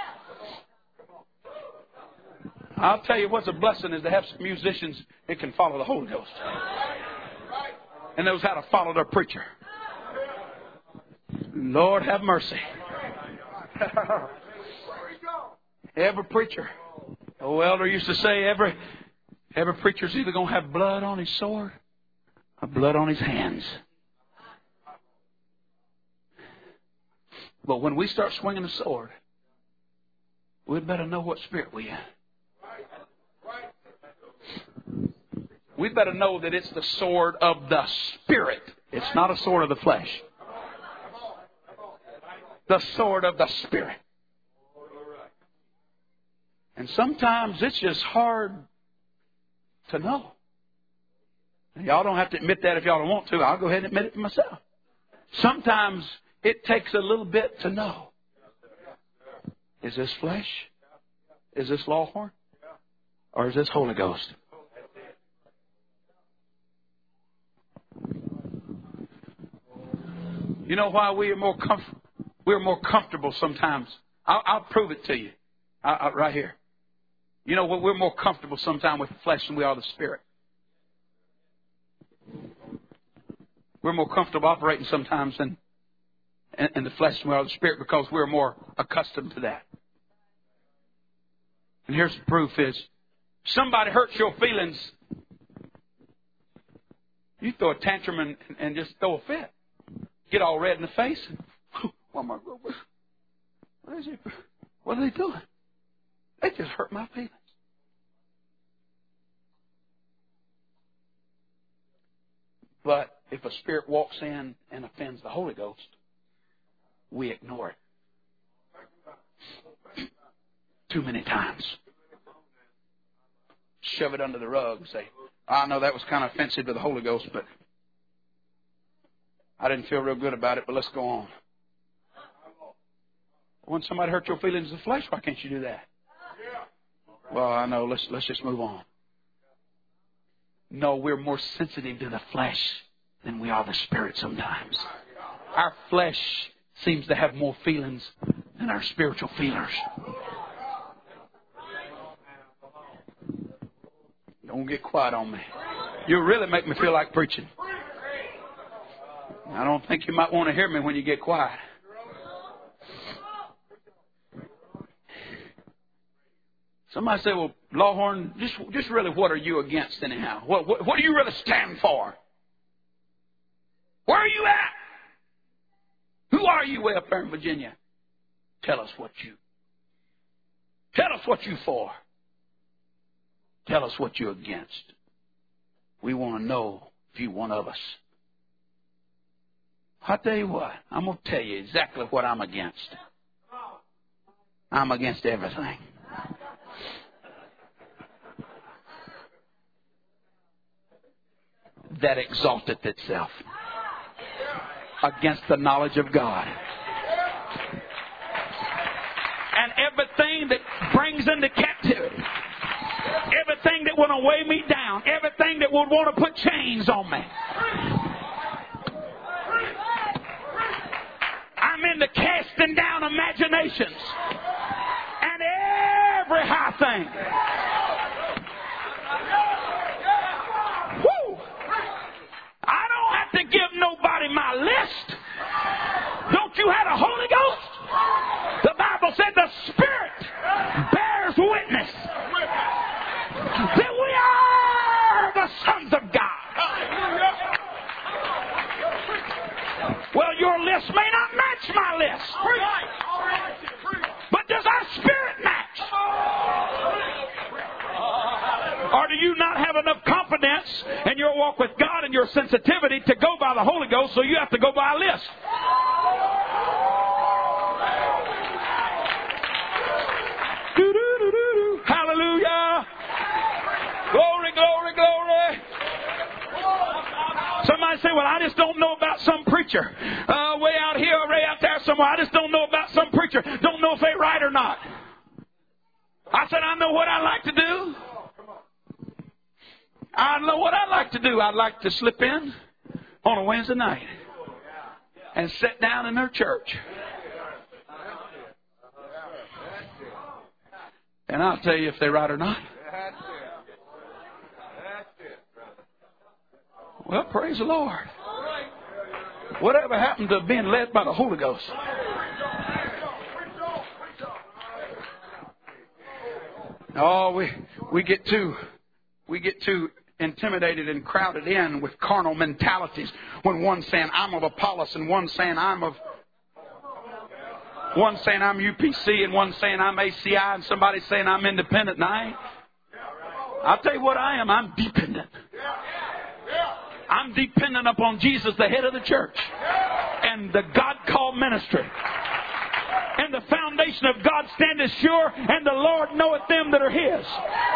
I'll tell you what's a blessing is to have some musicians that can follow the Holy Ghost. And knows how to follow their preacher. Lord have mercy. Every preacher. The old elder used to say every preacher's either going to have blood on his sword or blood on his hands. But when we start swinging the sword, we'd better know what spirit we're in. We'd better know that it's the sword of the Spirit. It's not a sword of the flesh. The sword of the Spirit. And sometimes it's just hard to know. Y'all don't have to admit that if y'all don't want to. I'll go ahead and admit it myself. Sometimes it takes a little bit to know. Is this flesh? Is this Lawhorn? Or is this Holy Ghost? You know why we are more comfortable sometimes? I'll prove it to you. Right here. You know what? We're more comfortable sometimes with the flesh than we are the Spirit. We're more comfortable operating sometimes in the flesh than we are the Spirit because we're more accustomed to that. And here's the proof is, somebody hurts your feelings, you throw a tantrum and just throw a fit. Get all red in the face. What are they doing? They just hurt my feelings. But if a spirit walks in and offends the Holy Ghost, we ignore it. Too many times. Shove it under the rug and say, I know that was kind of offensive to the Holy Ghost, but I didn't feel real good about it, but let's go on. When somebody hurt your feelings in the flesh, why can't you do that? Well, I know, let's just move on. No, we're more sensitive to the flesh than we are the Spirit sometimes. Our flesh seems to have more feelings than our spiritual feelers. Don't get quiet on me. You really make me feel like preaching. I don't think you might want to hear me when you get quiet. Somebody say, well, Lawhorn, just really what are you against anyhow? What do you really stand for? Where are you at? Who are you way up there in Virginia? Tell us what you for. Tell us what you're against. We want to know if you're one of us. I'll tell you what, I'm going to tell you exactly what I'm against. I'm against everything. That exalteth itself against the knowledge of God. And everything that brings into captivity, everything that would weigh me down, everything that would want to put chains on me. I'm into casting down imaginations and every high thing. Woo! I don't have to give nobody my list. Don't you have the Holy Ghost? The Bible said the Spirit bears witness that we are the sons of God. Well, your list may not match my list. But does our spirit match? Or do you not have enough confidence in your walk with God and your sensitivity to go by the Holy Ghost, so you have to go by a list? well, I just don't know about some preacher. Way out here or way out there somewhere. I just don't know about some preacher. Don't know if they right or not. I said, I know what I like to do. I know what I like to do. I'd like to slip in on a Wednesday night and sit down in their church. And I'll tell you if they're right or not. Well, praise the Lord. Whatever happened to being led by the Holy Ghost? Oh, we get too intimidated and crowded in with carnal mentalities when one's saying I'm of Apollos and one's saying I'm UPC and one's saying I'm ACI and somebody's saying I'm independent. And I ain't. I'll tell you what I am. I'm dependent. I'm dependent upon Jesus, the head of the church, and the God-called ministry. And the foundation of God standeth sure, and the Lord knoweth them that are His.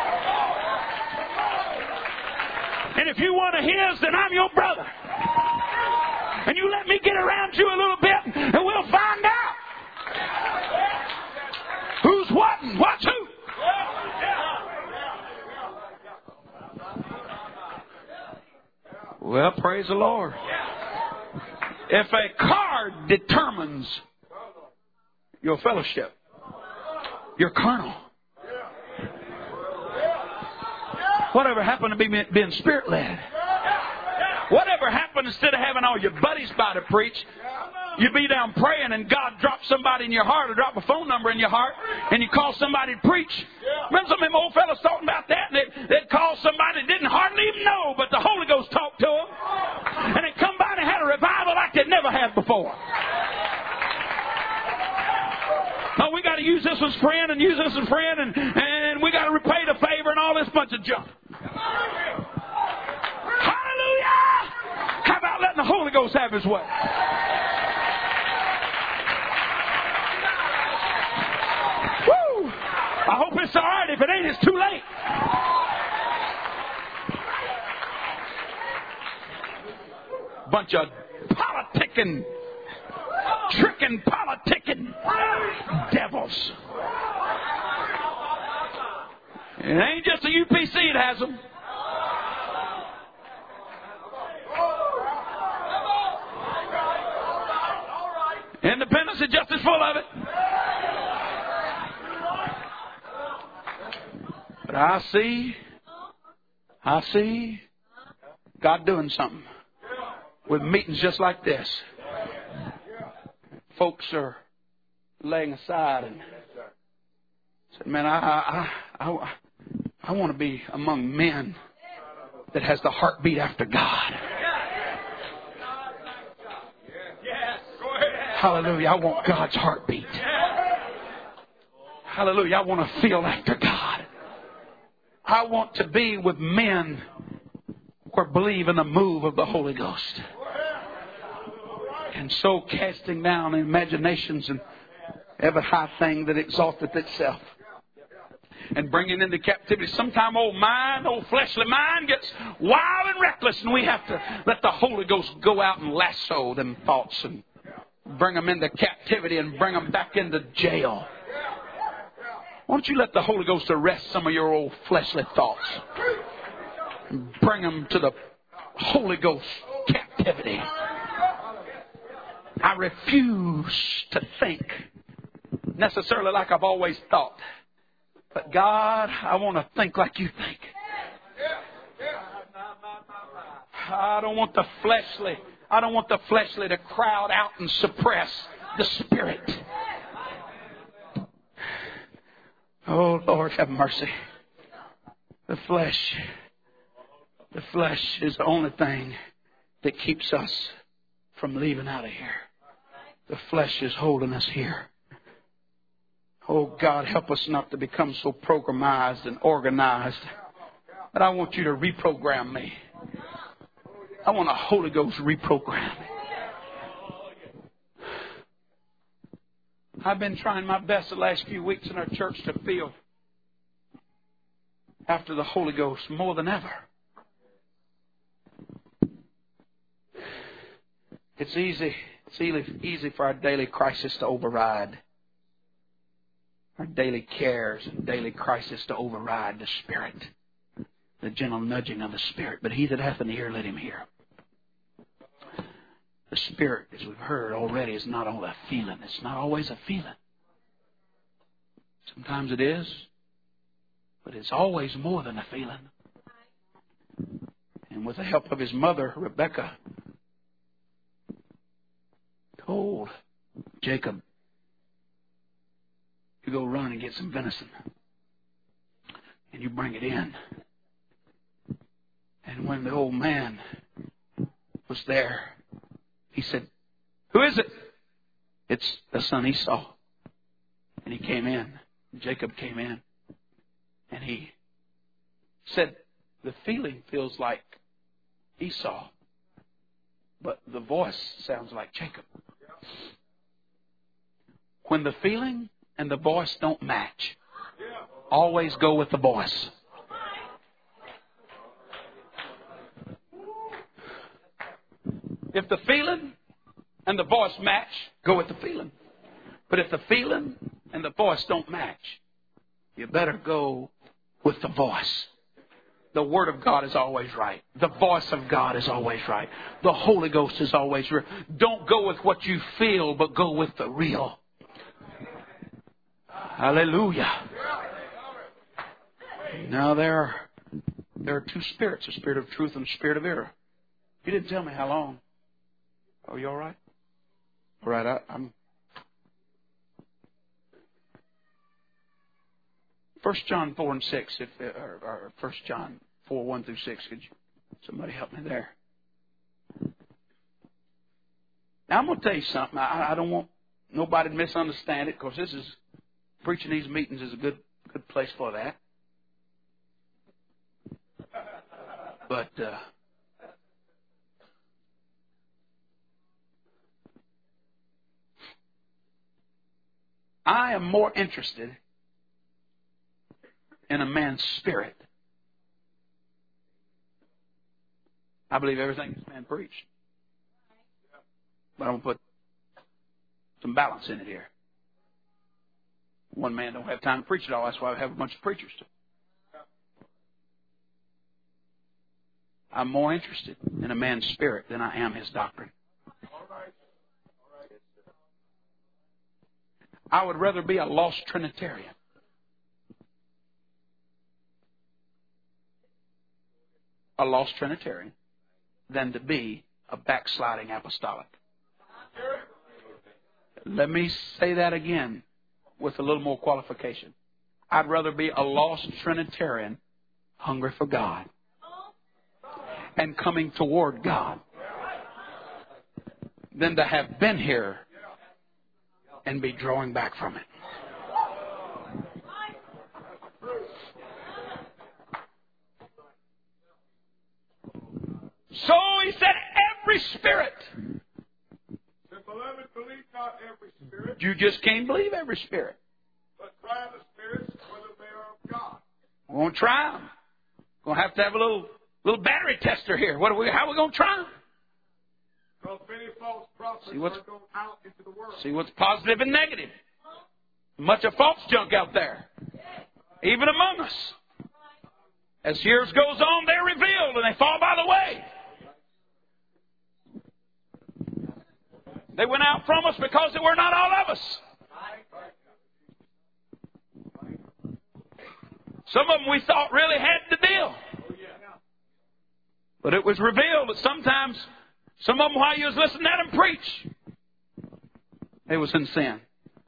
And if you want a His, then I'm your brother. And you let me get around you a little bit, and we'll find out who's what and what's who. Well, praise the Lord. If a card determines your fellowship, you're carnal. Whatever happened to being Spirit-led? Whatever happened instead of having all your buddies by to preach, you be down praying and God drops somebody in your heart or drop a phone number in your heart and you call somebody to preach. Remember some of them old fellas talking about that? And they'd call somebody that didn't hardly even know, but the Holy Ghost talked to them. And they'd come by and had a revival like they'd never had before. Oh, we got to use this as friend and use this as friend and we got to repay the favor and all this bunch of junk. Hallelujah! How about letting the Holy Ghost have His way? Woo! I hope it's all right. If it ain't, it's too late. Bunch of politicking, tricking, politicking devils. It ain't just the UPC that has them. Independence is just as full of it. But I see God doing something with meetings just like this. Folks are laying aside and said, man, I want to be among men that has the heartbeat after God. Hallelujah. I want God's heartbeat. Hallelujah. I want to feel after God. I want to be with men who believe in the move of the Holy Ghost. And so casting down imaginations and every high thing that exalteth itself. And bringing into captivity. Sometime old fleshly mind gets wild and reckless. And we have to let the Holy Ghost go out and lasso them thoughts and bring them into captivity and bring them back into jail. Why don't you let the Holy Ghost arrest some of your old fleshly thoughts and bring them to the Holy Ghost captivity. I refuse to think necessarily like I've always thought. But God, I want to think like you think. I don't want the fleshly to crowd out and suppress the Spirit. Oh, Lord, have mercy. The flesh is the only thing that keeps us from leaving out of here. The flesh is holding us here. Oh, God, help us not to become so programized and organized. But I want you to reprogram me. I want a Holy Ghost reprogram. I've been trying my best the last few weeks in our church to feel after the Holy Ghost more than ever. It's easy for our daily crisis to override. Our daily cares and daily crisis to override the Spirit. The gentle nudging of the Spirit. But he that hath an ear, let him hear. The Spirit, as we've heard already, is not only a feeling. It's not always a feeling. Sometimes it is. But it's always more than a feeling. And with the help of his mother, Rebekah, told Jacob, you go run and get some venison. And you bring it in. And when the old man was there, he said, who is it? It's the son Esau. And he came in. Jacob came in. And he said, the feeling feels like Esau, but the voice sounds like Jacob. When the feeling and the voice don't match, always go with the voice. If the feeling and the voice match, go with the feeling. But if the feeling and the voice don't match, you better go with the voice. The Word of God is always right. The voice of God is always right. The Holy Ghost is always real. Don't go with what you feel, but go with the real. Hallelujah. Now there are two spirits, a spirit of truth and a spirit of error. You didn't tell me how long. Are you all right? All right, I'm... 1 John 4 and 6, or 1 John 4, 1 through 6. Could somebody help me there? Now, I'm going to tell you something. I don't want nobody to misunderstand it, because preaching these meetings is a good place for that. But I am more interested in a man's spirit. I believe everything this man preached. But I'm going to put some balance in it here. One man don't have time to preach it all. That's why we have a bunch of preachers. I'm more interested in a man's spirit than I am his doctrine. I would rather be a lost Trinitarian than to be a backsliding apostolic. Let me say that again with a little more qualification. I'd rather be a lost Trinitarian hungry for God and coming toward God than to have been here and be drawing back from it. So he said, every spirit. Beloved, believe not every spirit. You just can't believe every spirit. But try the spirits whether they are of God. We're going to try them. We're going to have a little battery tester here. How are we going to try them? Because many false prophets are going out into the world. See what's positive and negative. Much of false junk out there. Even among us. As years goes on, they're revealed and they fall by the way. They went out from us because they were not all of us. Some of them we thought really had the deal. But it was revealed that sometimes, some of them while you was listening to them preach, they was in sin.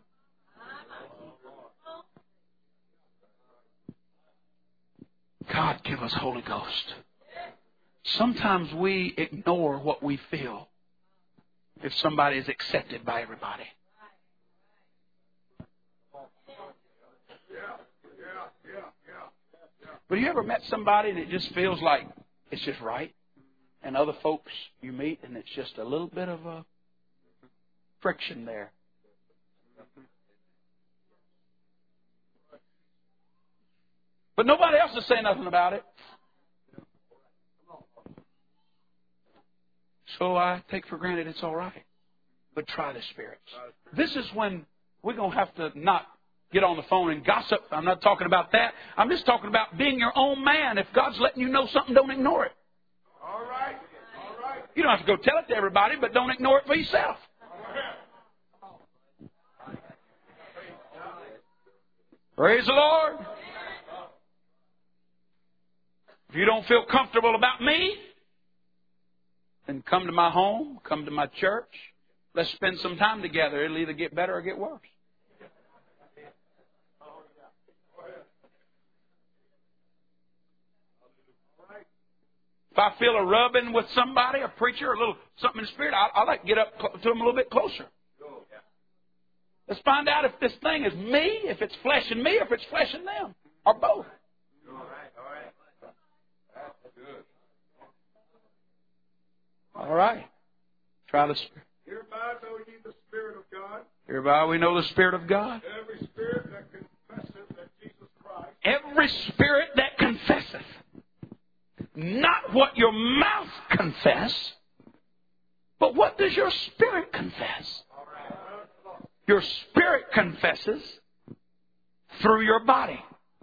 God give us Holy Ghost. Sometimes we ignore what we feel if somebody is accepted by everybody. But you ever met somebody and it just feels like it's just right? And other folks you meet and it's just a little bit of a friction there. But nobody else is saying nothing about it. So I take for granted it's all right. But try the spirits. This is when we're going to have to not get on the phone and gossip. I'm not talking about that. I'm just talking about being your own man. If God's letting you know something, don't ignore it. All right. All right. You don't have to go tell it to everybody, but don't ignore it for yourself. Praise the Lord. If you don't feel comfortable about me, then come to my home, come to my church. Let's spend some time together. It'll either get better or get worse. If I feel a rubbing with somebody, a preacher, a little something in the spirit, I like to get up to them a little bit closer. Let's find out if this thing is me, if it's flesh in me, or if it's flesh in them, or both. All right. Try the Spirit. Hereby know ye the Spirit of God. Hereby we know the Spirit of God. Every spirit that confesseth that Jesus Christ. Every spirit that confesseth. Not what your mouth confess, but what does your spirit confess? Your spirit confesses through your body.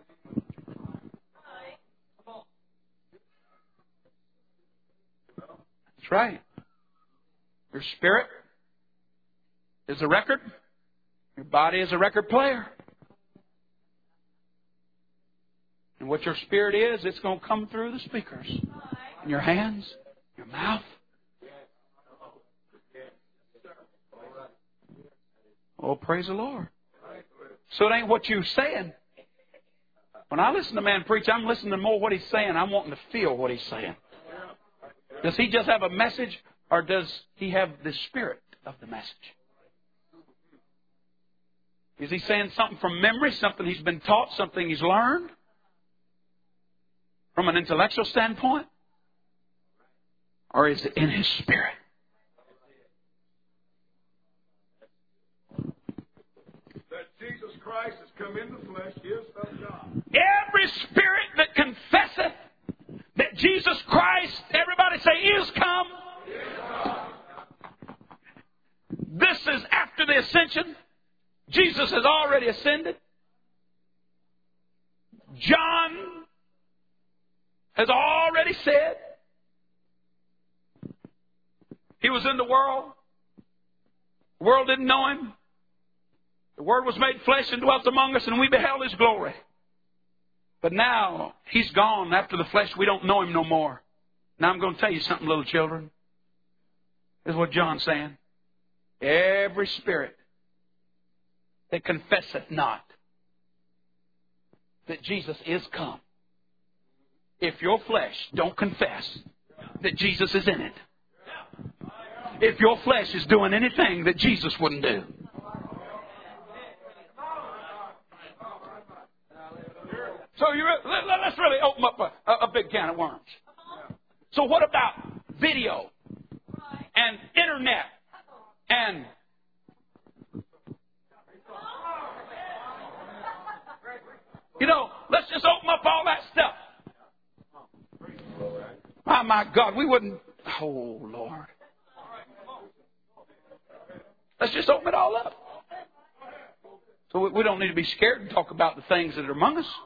That's right. Your spirit is a record. Your body is a record player. And what your spirit is, it's going to come through the speakers. In your hands, your mouth. Oh, praise the Lord. So it ain't what you're saying. When I listen to a man preach, I'm listening to more what he's saying. I'm wanting to feel what he's saying. Does he just have a message, or does he have the spirit of the message? Is he saying something from memory, something he's been taught, something he's learned? From an intellectual standpoint? Or is it in his spirit? That Jesus Christ has come in the flesh is of God. Every spirit that confesseth that Jesus Christ, everybody say, is come. This is after the ascension. Jesus has already ascended. John has already said he was in the world. The world didn't know him. The Word was made flesh and dwelt among us, and we beheld his glory. But now he's gone. After the flesh, we don't know him no more. Now I'm going to tell you something, little children. This is what John's saying. Every spirit that confesseth not that Jesus is come, if your flesh don't confess that Jesus is in it, if your flesh is doing anything that Jesus wouldn't do, so let's really open up a big can of worms. So what about video and internet and let's just open up all that stuff. My God, we wouldn't. Oh, Lord. Let's just open it all up. So we don't need to be scared to talk about the things that are among us.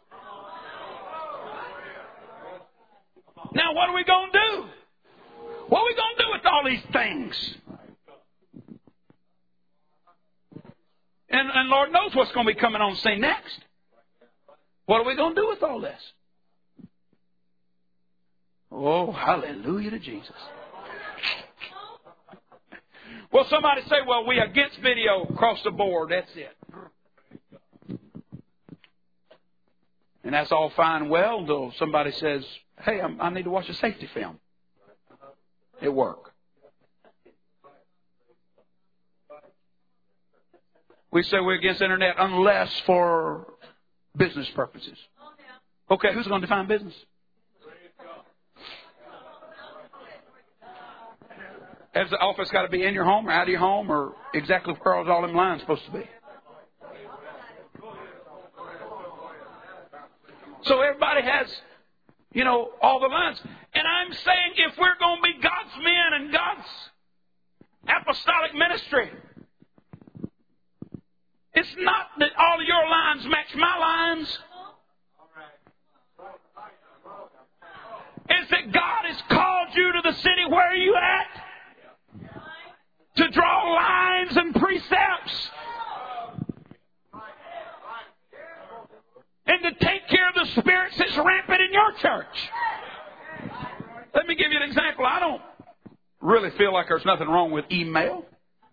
Now, what are we going to do? What are we going to do with all these things? And Lord knows what's going to be coming on the scene next. What are we going to do with all this? Oh, hallelujah to Jesus. Well, somebody say, well, we against video across the board. That's it. And that's all fine and well until somebody says, hey, I need to watch a safety film at work. We say we're against internet unless for business purposes. Okay, who's going to define business? Has the office got to be in your home or out of your home or exactly where are all them lines supposed to be? So everybody has You know, all the lines. And I'm saying if we're going to be God's men and God's apostolic ministry, it's not that all of your lines match my lines. It's that God has called you to the city where you at to draw lines and precepts and to take care of the spirits that's rampant in your church. Let me give you an example. I don't really feel like there's nothing wrong with email.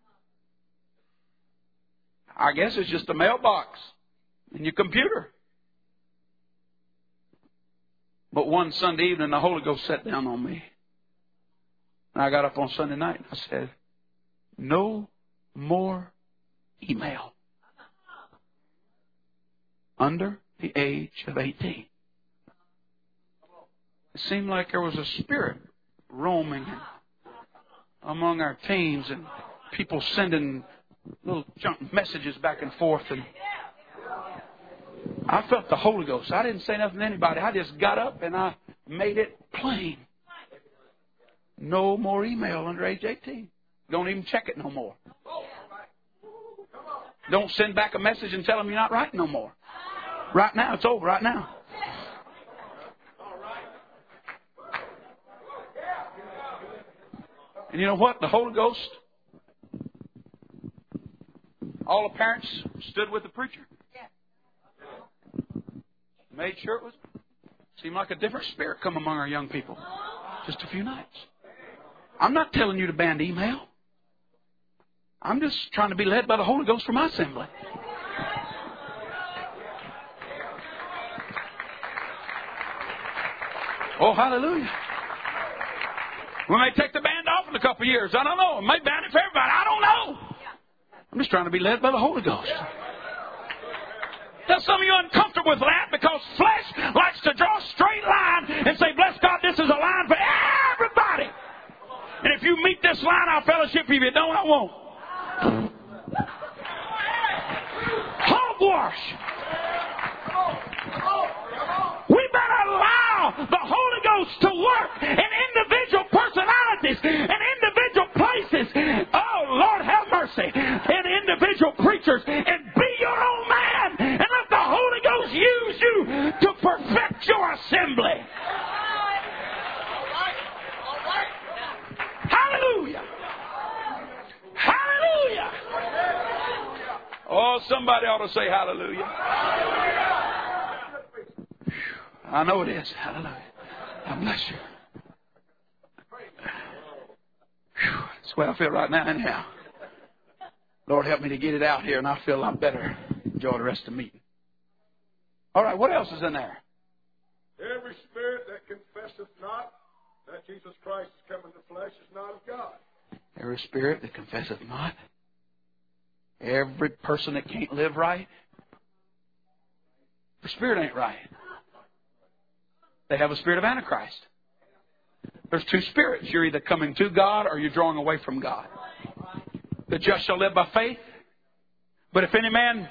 I guess it's just a mailbox in your computer. But one Sunday evening, the Holy Ghost sat down on me. And I got up on Sunday night and I said, no more email under the age of 18. It seemed like there was a spirit roaming among our teens and people sending little junk messages back and forth. And I felt the Holy Ghost. I didn't say nothing to anybody. I just got up and I made it plain. No more email under age 18. Don't even check it no more. Don't send back a message and tell them you're not writing no more. Right now, it's over right now. And you know what? The Holy Ghost, all the parents stood with the preacher. Made sure it was. Seemed like a different spirit come among our young people. Just a few nights. I'm not telling you to ban email. I'm just trying to be led by the Holy Ghost for my assembly. Oh, hallelujah. We may take the band off in a couple of years. I don't know. We may ban it for everybody. I don't know. I'm just trying to be led by the Holy Ghost. Now, some of you are uncomfortable with that because flesh likes to draw a straight line and say, bless God, this is a line for everybody. And if you meet this line, I'll fellowship. If you don't, I won't. Hogwash. We better allow the Holy Ghost to work in individual personalities and individual places. Oh, Lord have mercy. In individual preachers. And be your own man. And let the Holy Ghost use you to perfect your assembly. Hallelujah. Hallelujah. Oh, somebody ought to say hallelujah. I know it is. Hallelujah. God bless you. That's the way I feel right now anyhow. Lord, help me to get it out here, and I feel a lot better. Enjoy the rest of the meeting. All right, what else is in there? Every spirit that confesseth not that Jesus Christ is come in the flesh is not of God. Every spirit that confesseth not. Every person that can't live right. Their spirit ain't right. They have a spirit of Antichrist. There's two spirits. You're either coming to God or you're drawing away from God. The just shall live by faith. But if any man,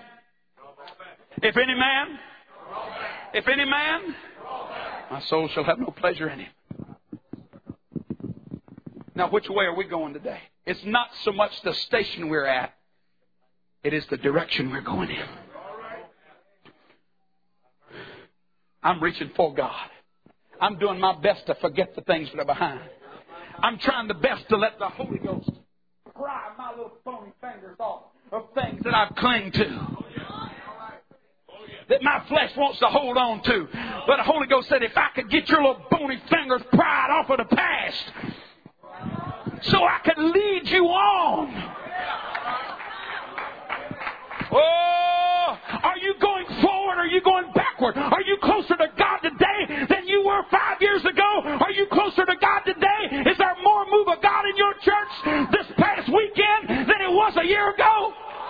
my soul shall have no pleasure in him. Now, which way are we going today? It's not so much the station we're at. It is the direction we're going in. I'm reaching for God. I'm doing my best to forget the things that are behind. I'm trying the best to let the Holy Ghost pry my little bony fingers off of things that I've clung to, that my flesh wants to hold on to. But the Holy Ghost said, if I could get your little bony fingers pried off of the past, so I could lead you on. Oh, are you going forward or are you going backward? Are you closer to God today than you were 5 years ago? Are you closer to God today? Is there more move of God in your church this past weekend than it was a year ago?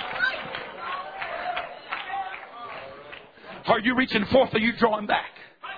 Are you reaching forth or are you drawing back?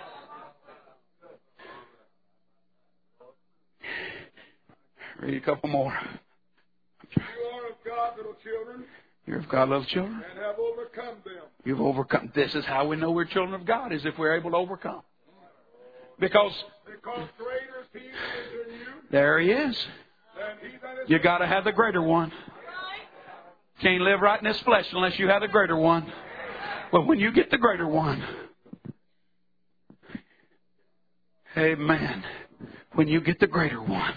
Read a couple more. You are of God, little children. You're of God, little children. And have overcome them. You've overcome. This is how we know we're children of God, is if we're able to overcome. Because greater is He that is in you there He is. than he that is You got to have the greater one. Can't live right in this flesh unless you have the greater one. But when you get the greater one, amen. When you get the greater one,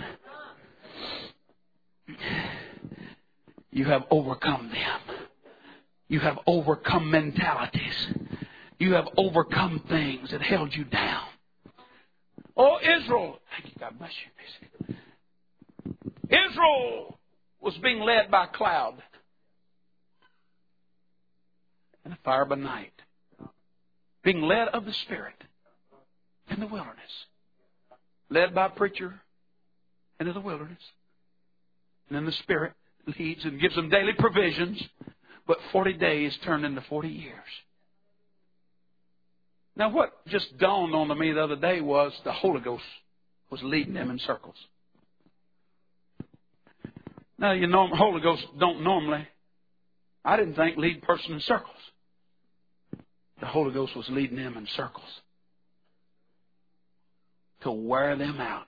you have overcome them. You have overcome mentalities. You have overcome things that held you down. Oh, Israel. Thank you. God bless you. Israel was being led by a cloud and a fire by night. Being led of the Spirit in the wilderness. Led by a preacher into the wilderness. And then the Spirit leads and gives them daily provisions. But 40 days turned into 40 years. Now what just dawned on me the other day was the Holy Ghost was leading them in circles. Now, you know, Holy Ghost don't normally, I didn't think, lead a person in circles. The Holy Ghost was leading them in circles to wear them out.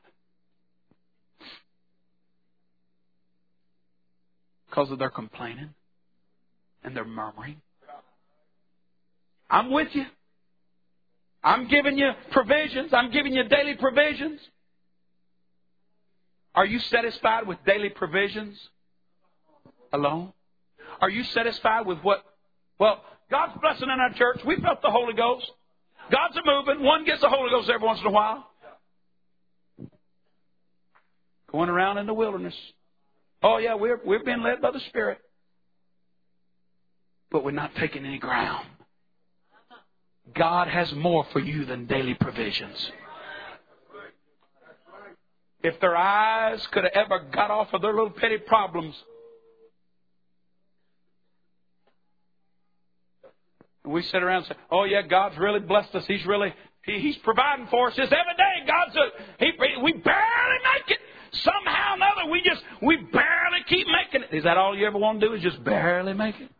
Because of their complaining and their murmuring. I'm with you. I'm giving you provisions. I'm giving you daily provisions. Are you satisfied with daily provisions alone? Are you satisfied with what? Well, God's blessing in our church. We felt the Holy Ghost. God's a moving. One gets the Holy Ghost every once in a while. Going around in the wilderness. Oh, yeah, we're being led by the Spirit. But we're not taking any ground. God has more for you than daily provisions. If their eyes could have ever got off of their little petty problems. And we sit around and say, oh yeah, God's really blessed us. He's providing for us. Just every day, we barely make it. Somehow or another, we barely keep making it. Is that all you ever want to do is just barely make it?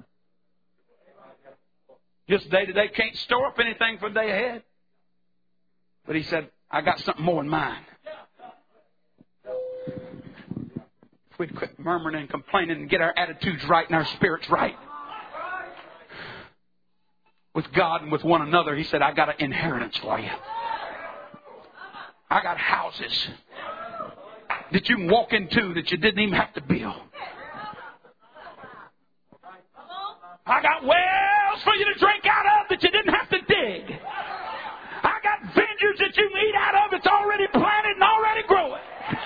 Just day to day, can't store up anything for the day ahead. But He said, I got something more in mind. If we'd quit murmuring and complaining and get our attitudes right and our spirits right with God and with one another, He said, I got an inheritance for you. I got houses that you can walk into that you didn't even have to build. I got wells for you to drink out of that you didn't have to dig. I got vineyards that you can eat out of that's already planted and already growing.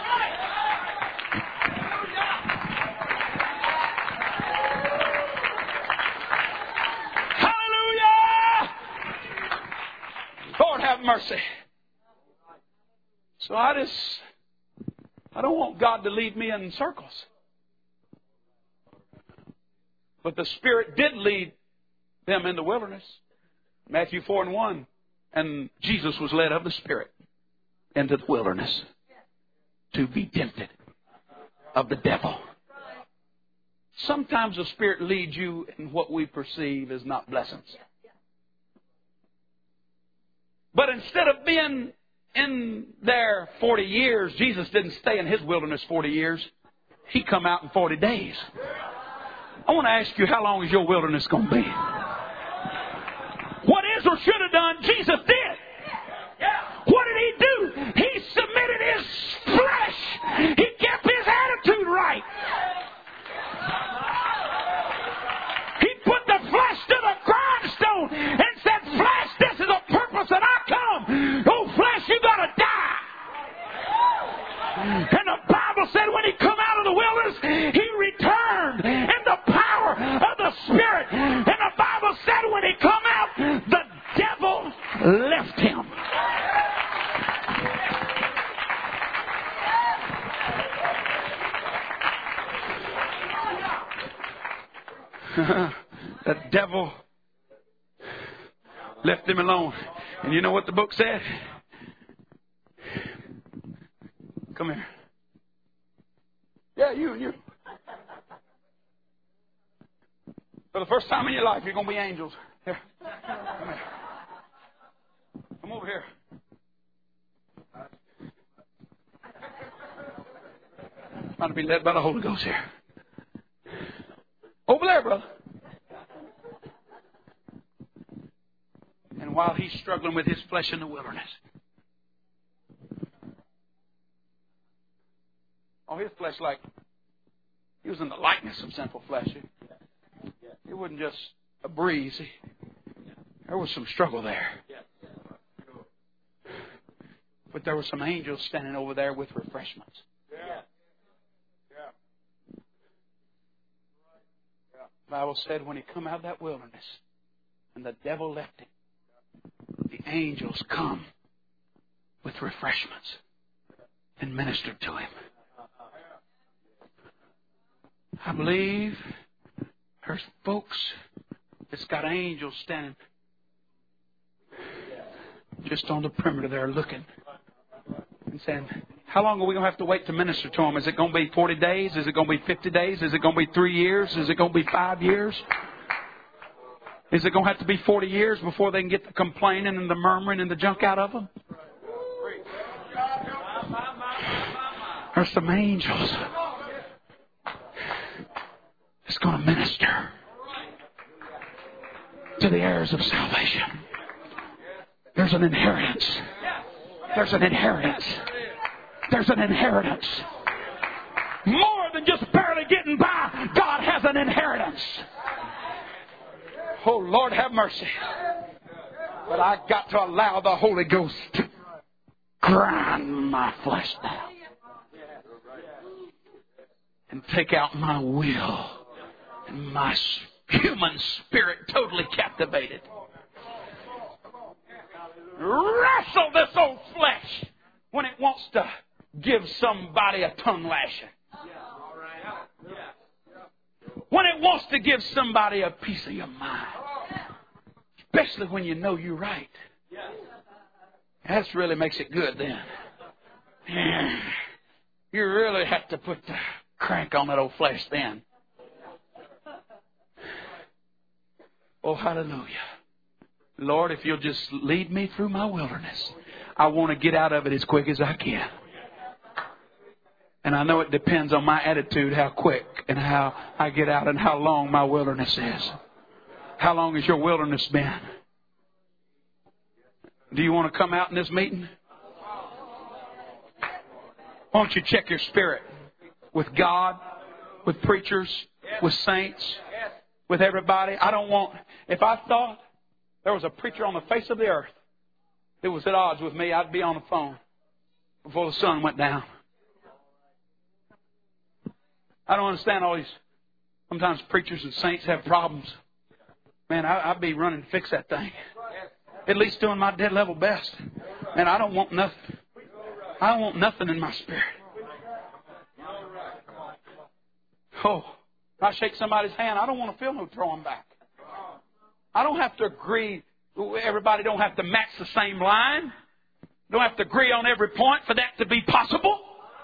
Hallelujah! Lord have mercy. So I don't want God to lead me in circles. But the Spirit did lead them in the wilderness. Matthew 4:1. And Jesus was led of the Spirit into the wilderness to be tempted of the devil. Sometimes the Spirit leads you in what we perceive as not blessings. But instead of being in there 40 years, Jesus didn't stay in His wilderness 40 years. He come out in 40 days. I want to ask you, how long is your wilderness going to be? What Israel should have done, Jesus did. What did He do? He submitted His flesh. He kept His attitude right. He put the flesh to the grindstone and said, flesh, this is a purpose that I come. Oh, flesh, you got to die. And the Bible said when He come out of the wilderness, He returned in the power of the Spirit. And the Bible said when He come out, the devil left Him. The devil left Him alone. And you know what the book said? Come here. Yeah, you. For the first time in your life, you're going to be angels. Here. Come here. Come over here. Trying to be led by the Holy Ghost here. Over there, brother. And while he's struggling with his flesh in the wilderness. Oh, his flesh, like, he was in the likeness of sinful flesh. It wasn't just a breeze. There was some struggle there. But there were some angels standing over there with refreshments. The Bible said when he come out of that wilderness and the devil left him, the angels come with refreshments and ministered to him. I believe there's folks that's got angels standing just on the perimeter there looking and saying, how long are we going to have to wait to minister to them? Is it going to be 40 days? Is it going to be 50 days? Is it going to be 3 years? Is it going to be 5 years? Is it going to have to be 40 years before they can get the complaining and the murmuring and the junk out of them? There's some angels that's going to minister to the heirs of salvation. There's an inheritance. There's an inheritance. There's an inheritance. More than just barely getting by, God has an inheritance. Oh, Lord, have mercy. But I got to allow the Holy Ghost to grind my flesh down and take out my will and my human spirit totally captivated. Wrestle this old flesh when it wants to give somebody a tongue lashing. When it wants to give somebody a piece of your mind. Especially when you know you're right. That really makes it good then. You really have to put the crank on that old flesh then. Oh, hallelujah. Lord, if you'll just lead me through my wilderness, I want to get out of it as quick as I can. And I know it depends on my attitude, how quick and how I get out and how long my wilderness is. How long has your wilderness been? Do you want to come out in this meeting? Why don't you check your spirit with God, with preachers, with saints, with everybody? I don't want... If I thought there was a preacher on the face of the earth that was at odds with me, I'd be on the phone before the sun went down. I don't understand all these... Sometimes preachers and saints have problems. Man, I'd be running to fix that thing. At least doing my dead level best. And I don't want nothing. I don't want nothing in my spirit. Oh, if I shake somebody's hand, I don't want to feel no throwing back. I don't have to agree. Everybody don't have to match the same line. Don't have to agree on every point for that to be possible.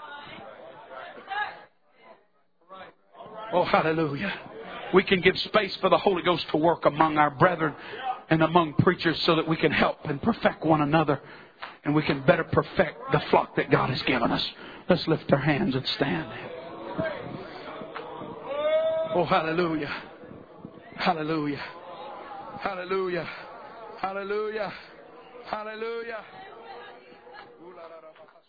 Oh, hallelujah. We can give space for the Holy Ghost to work among our brethren and among preachers so that we can help and perfect one another. And we can better perfect the flock that God has given us. Let's lift our hands and stand. Oh, hallelujah. Hallelujah. Hallelujah. Hallelujah. Hallelujah.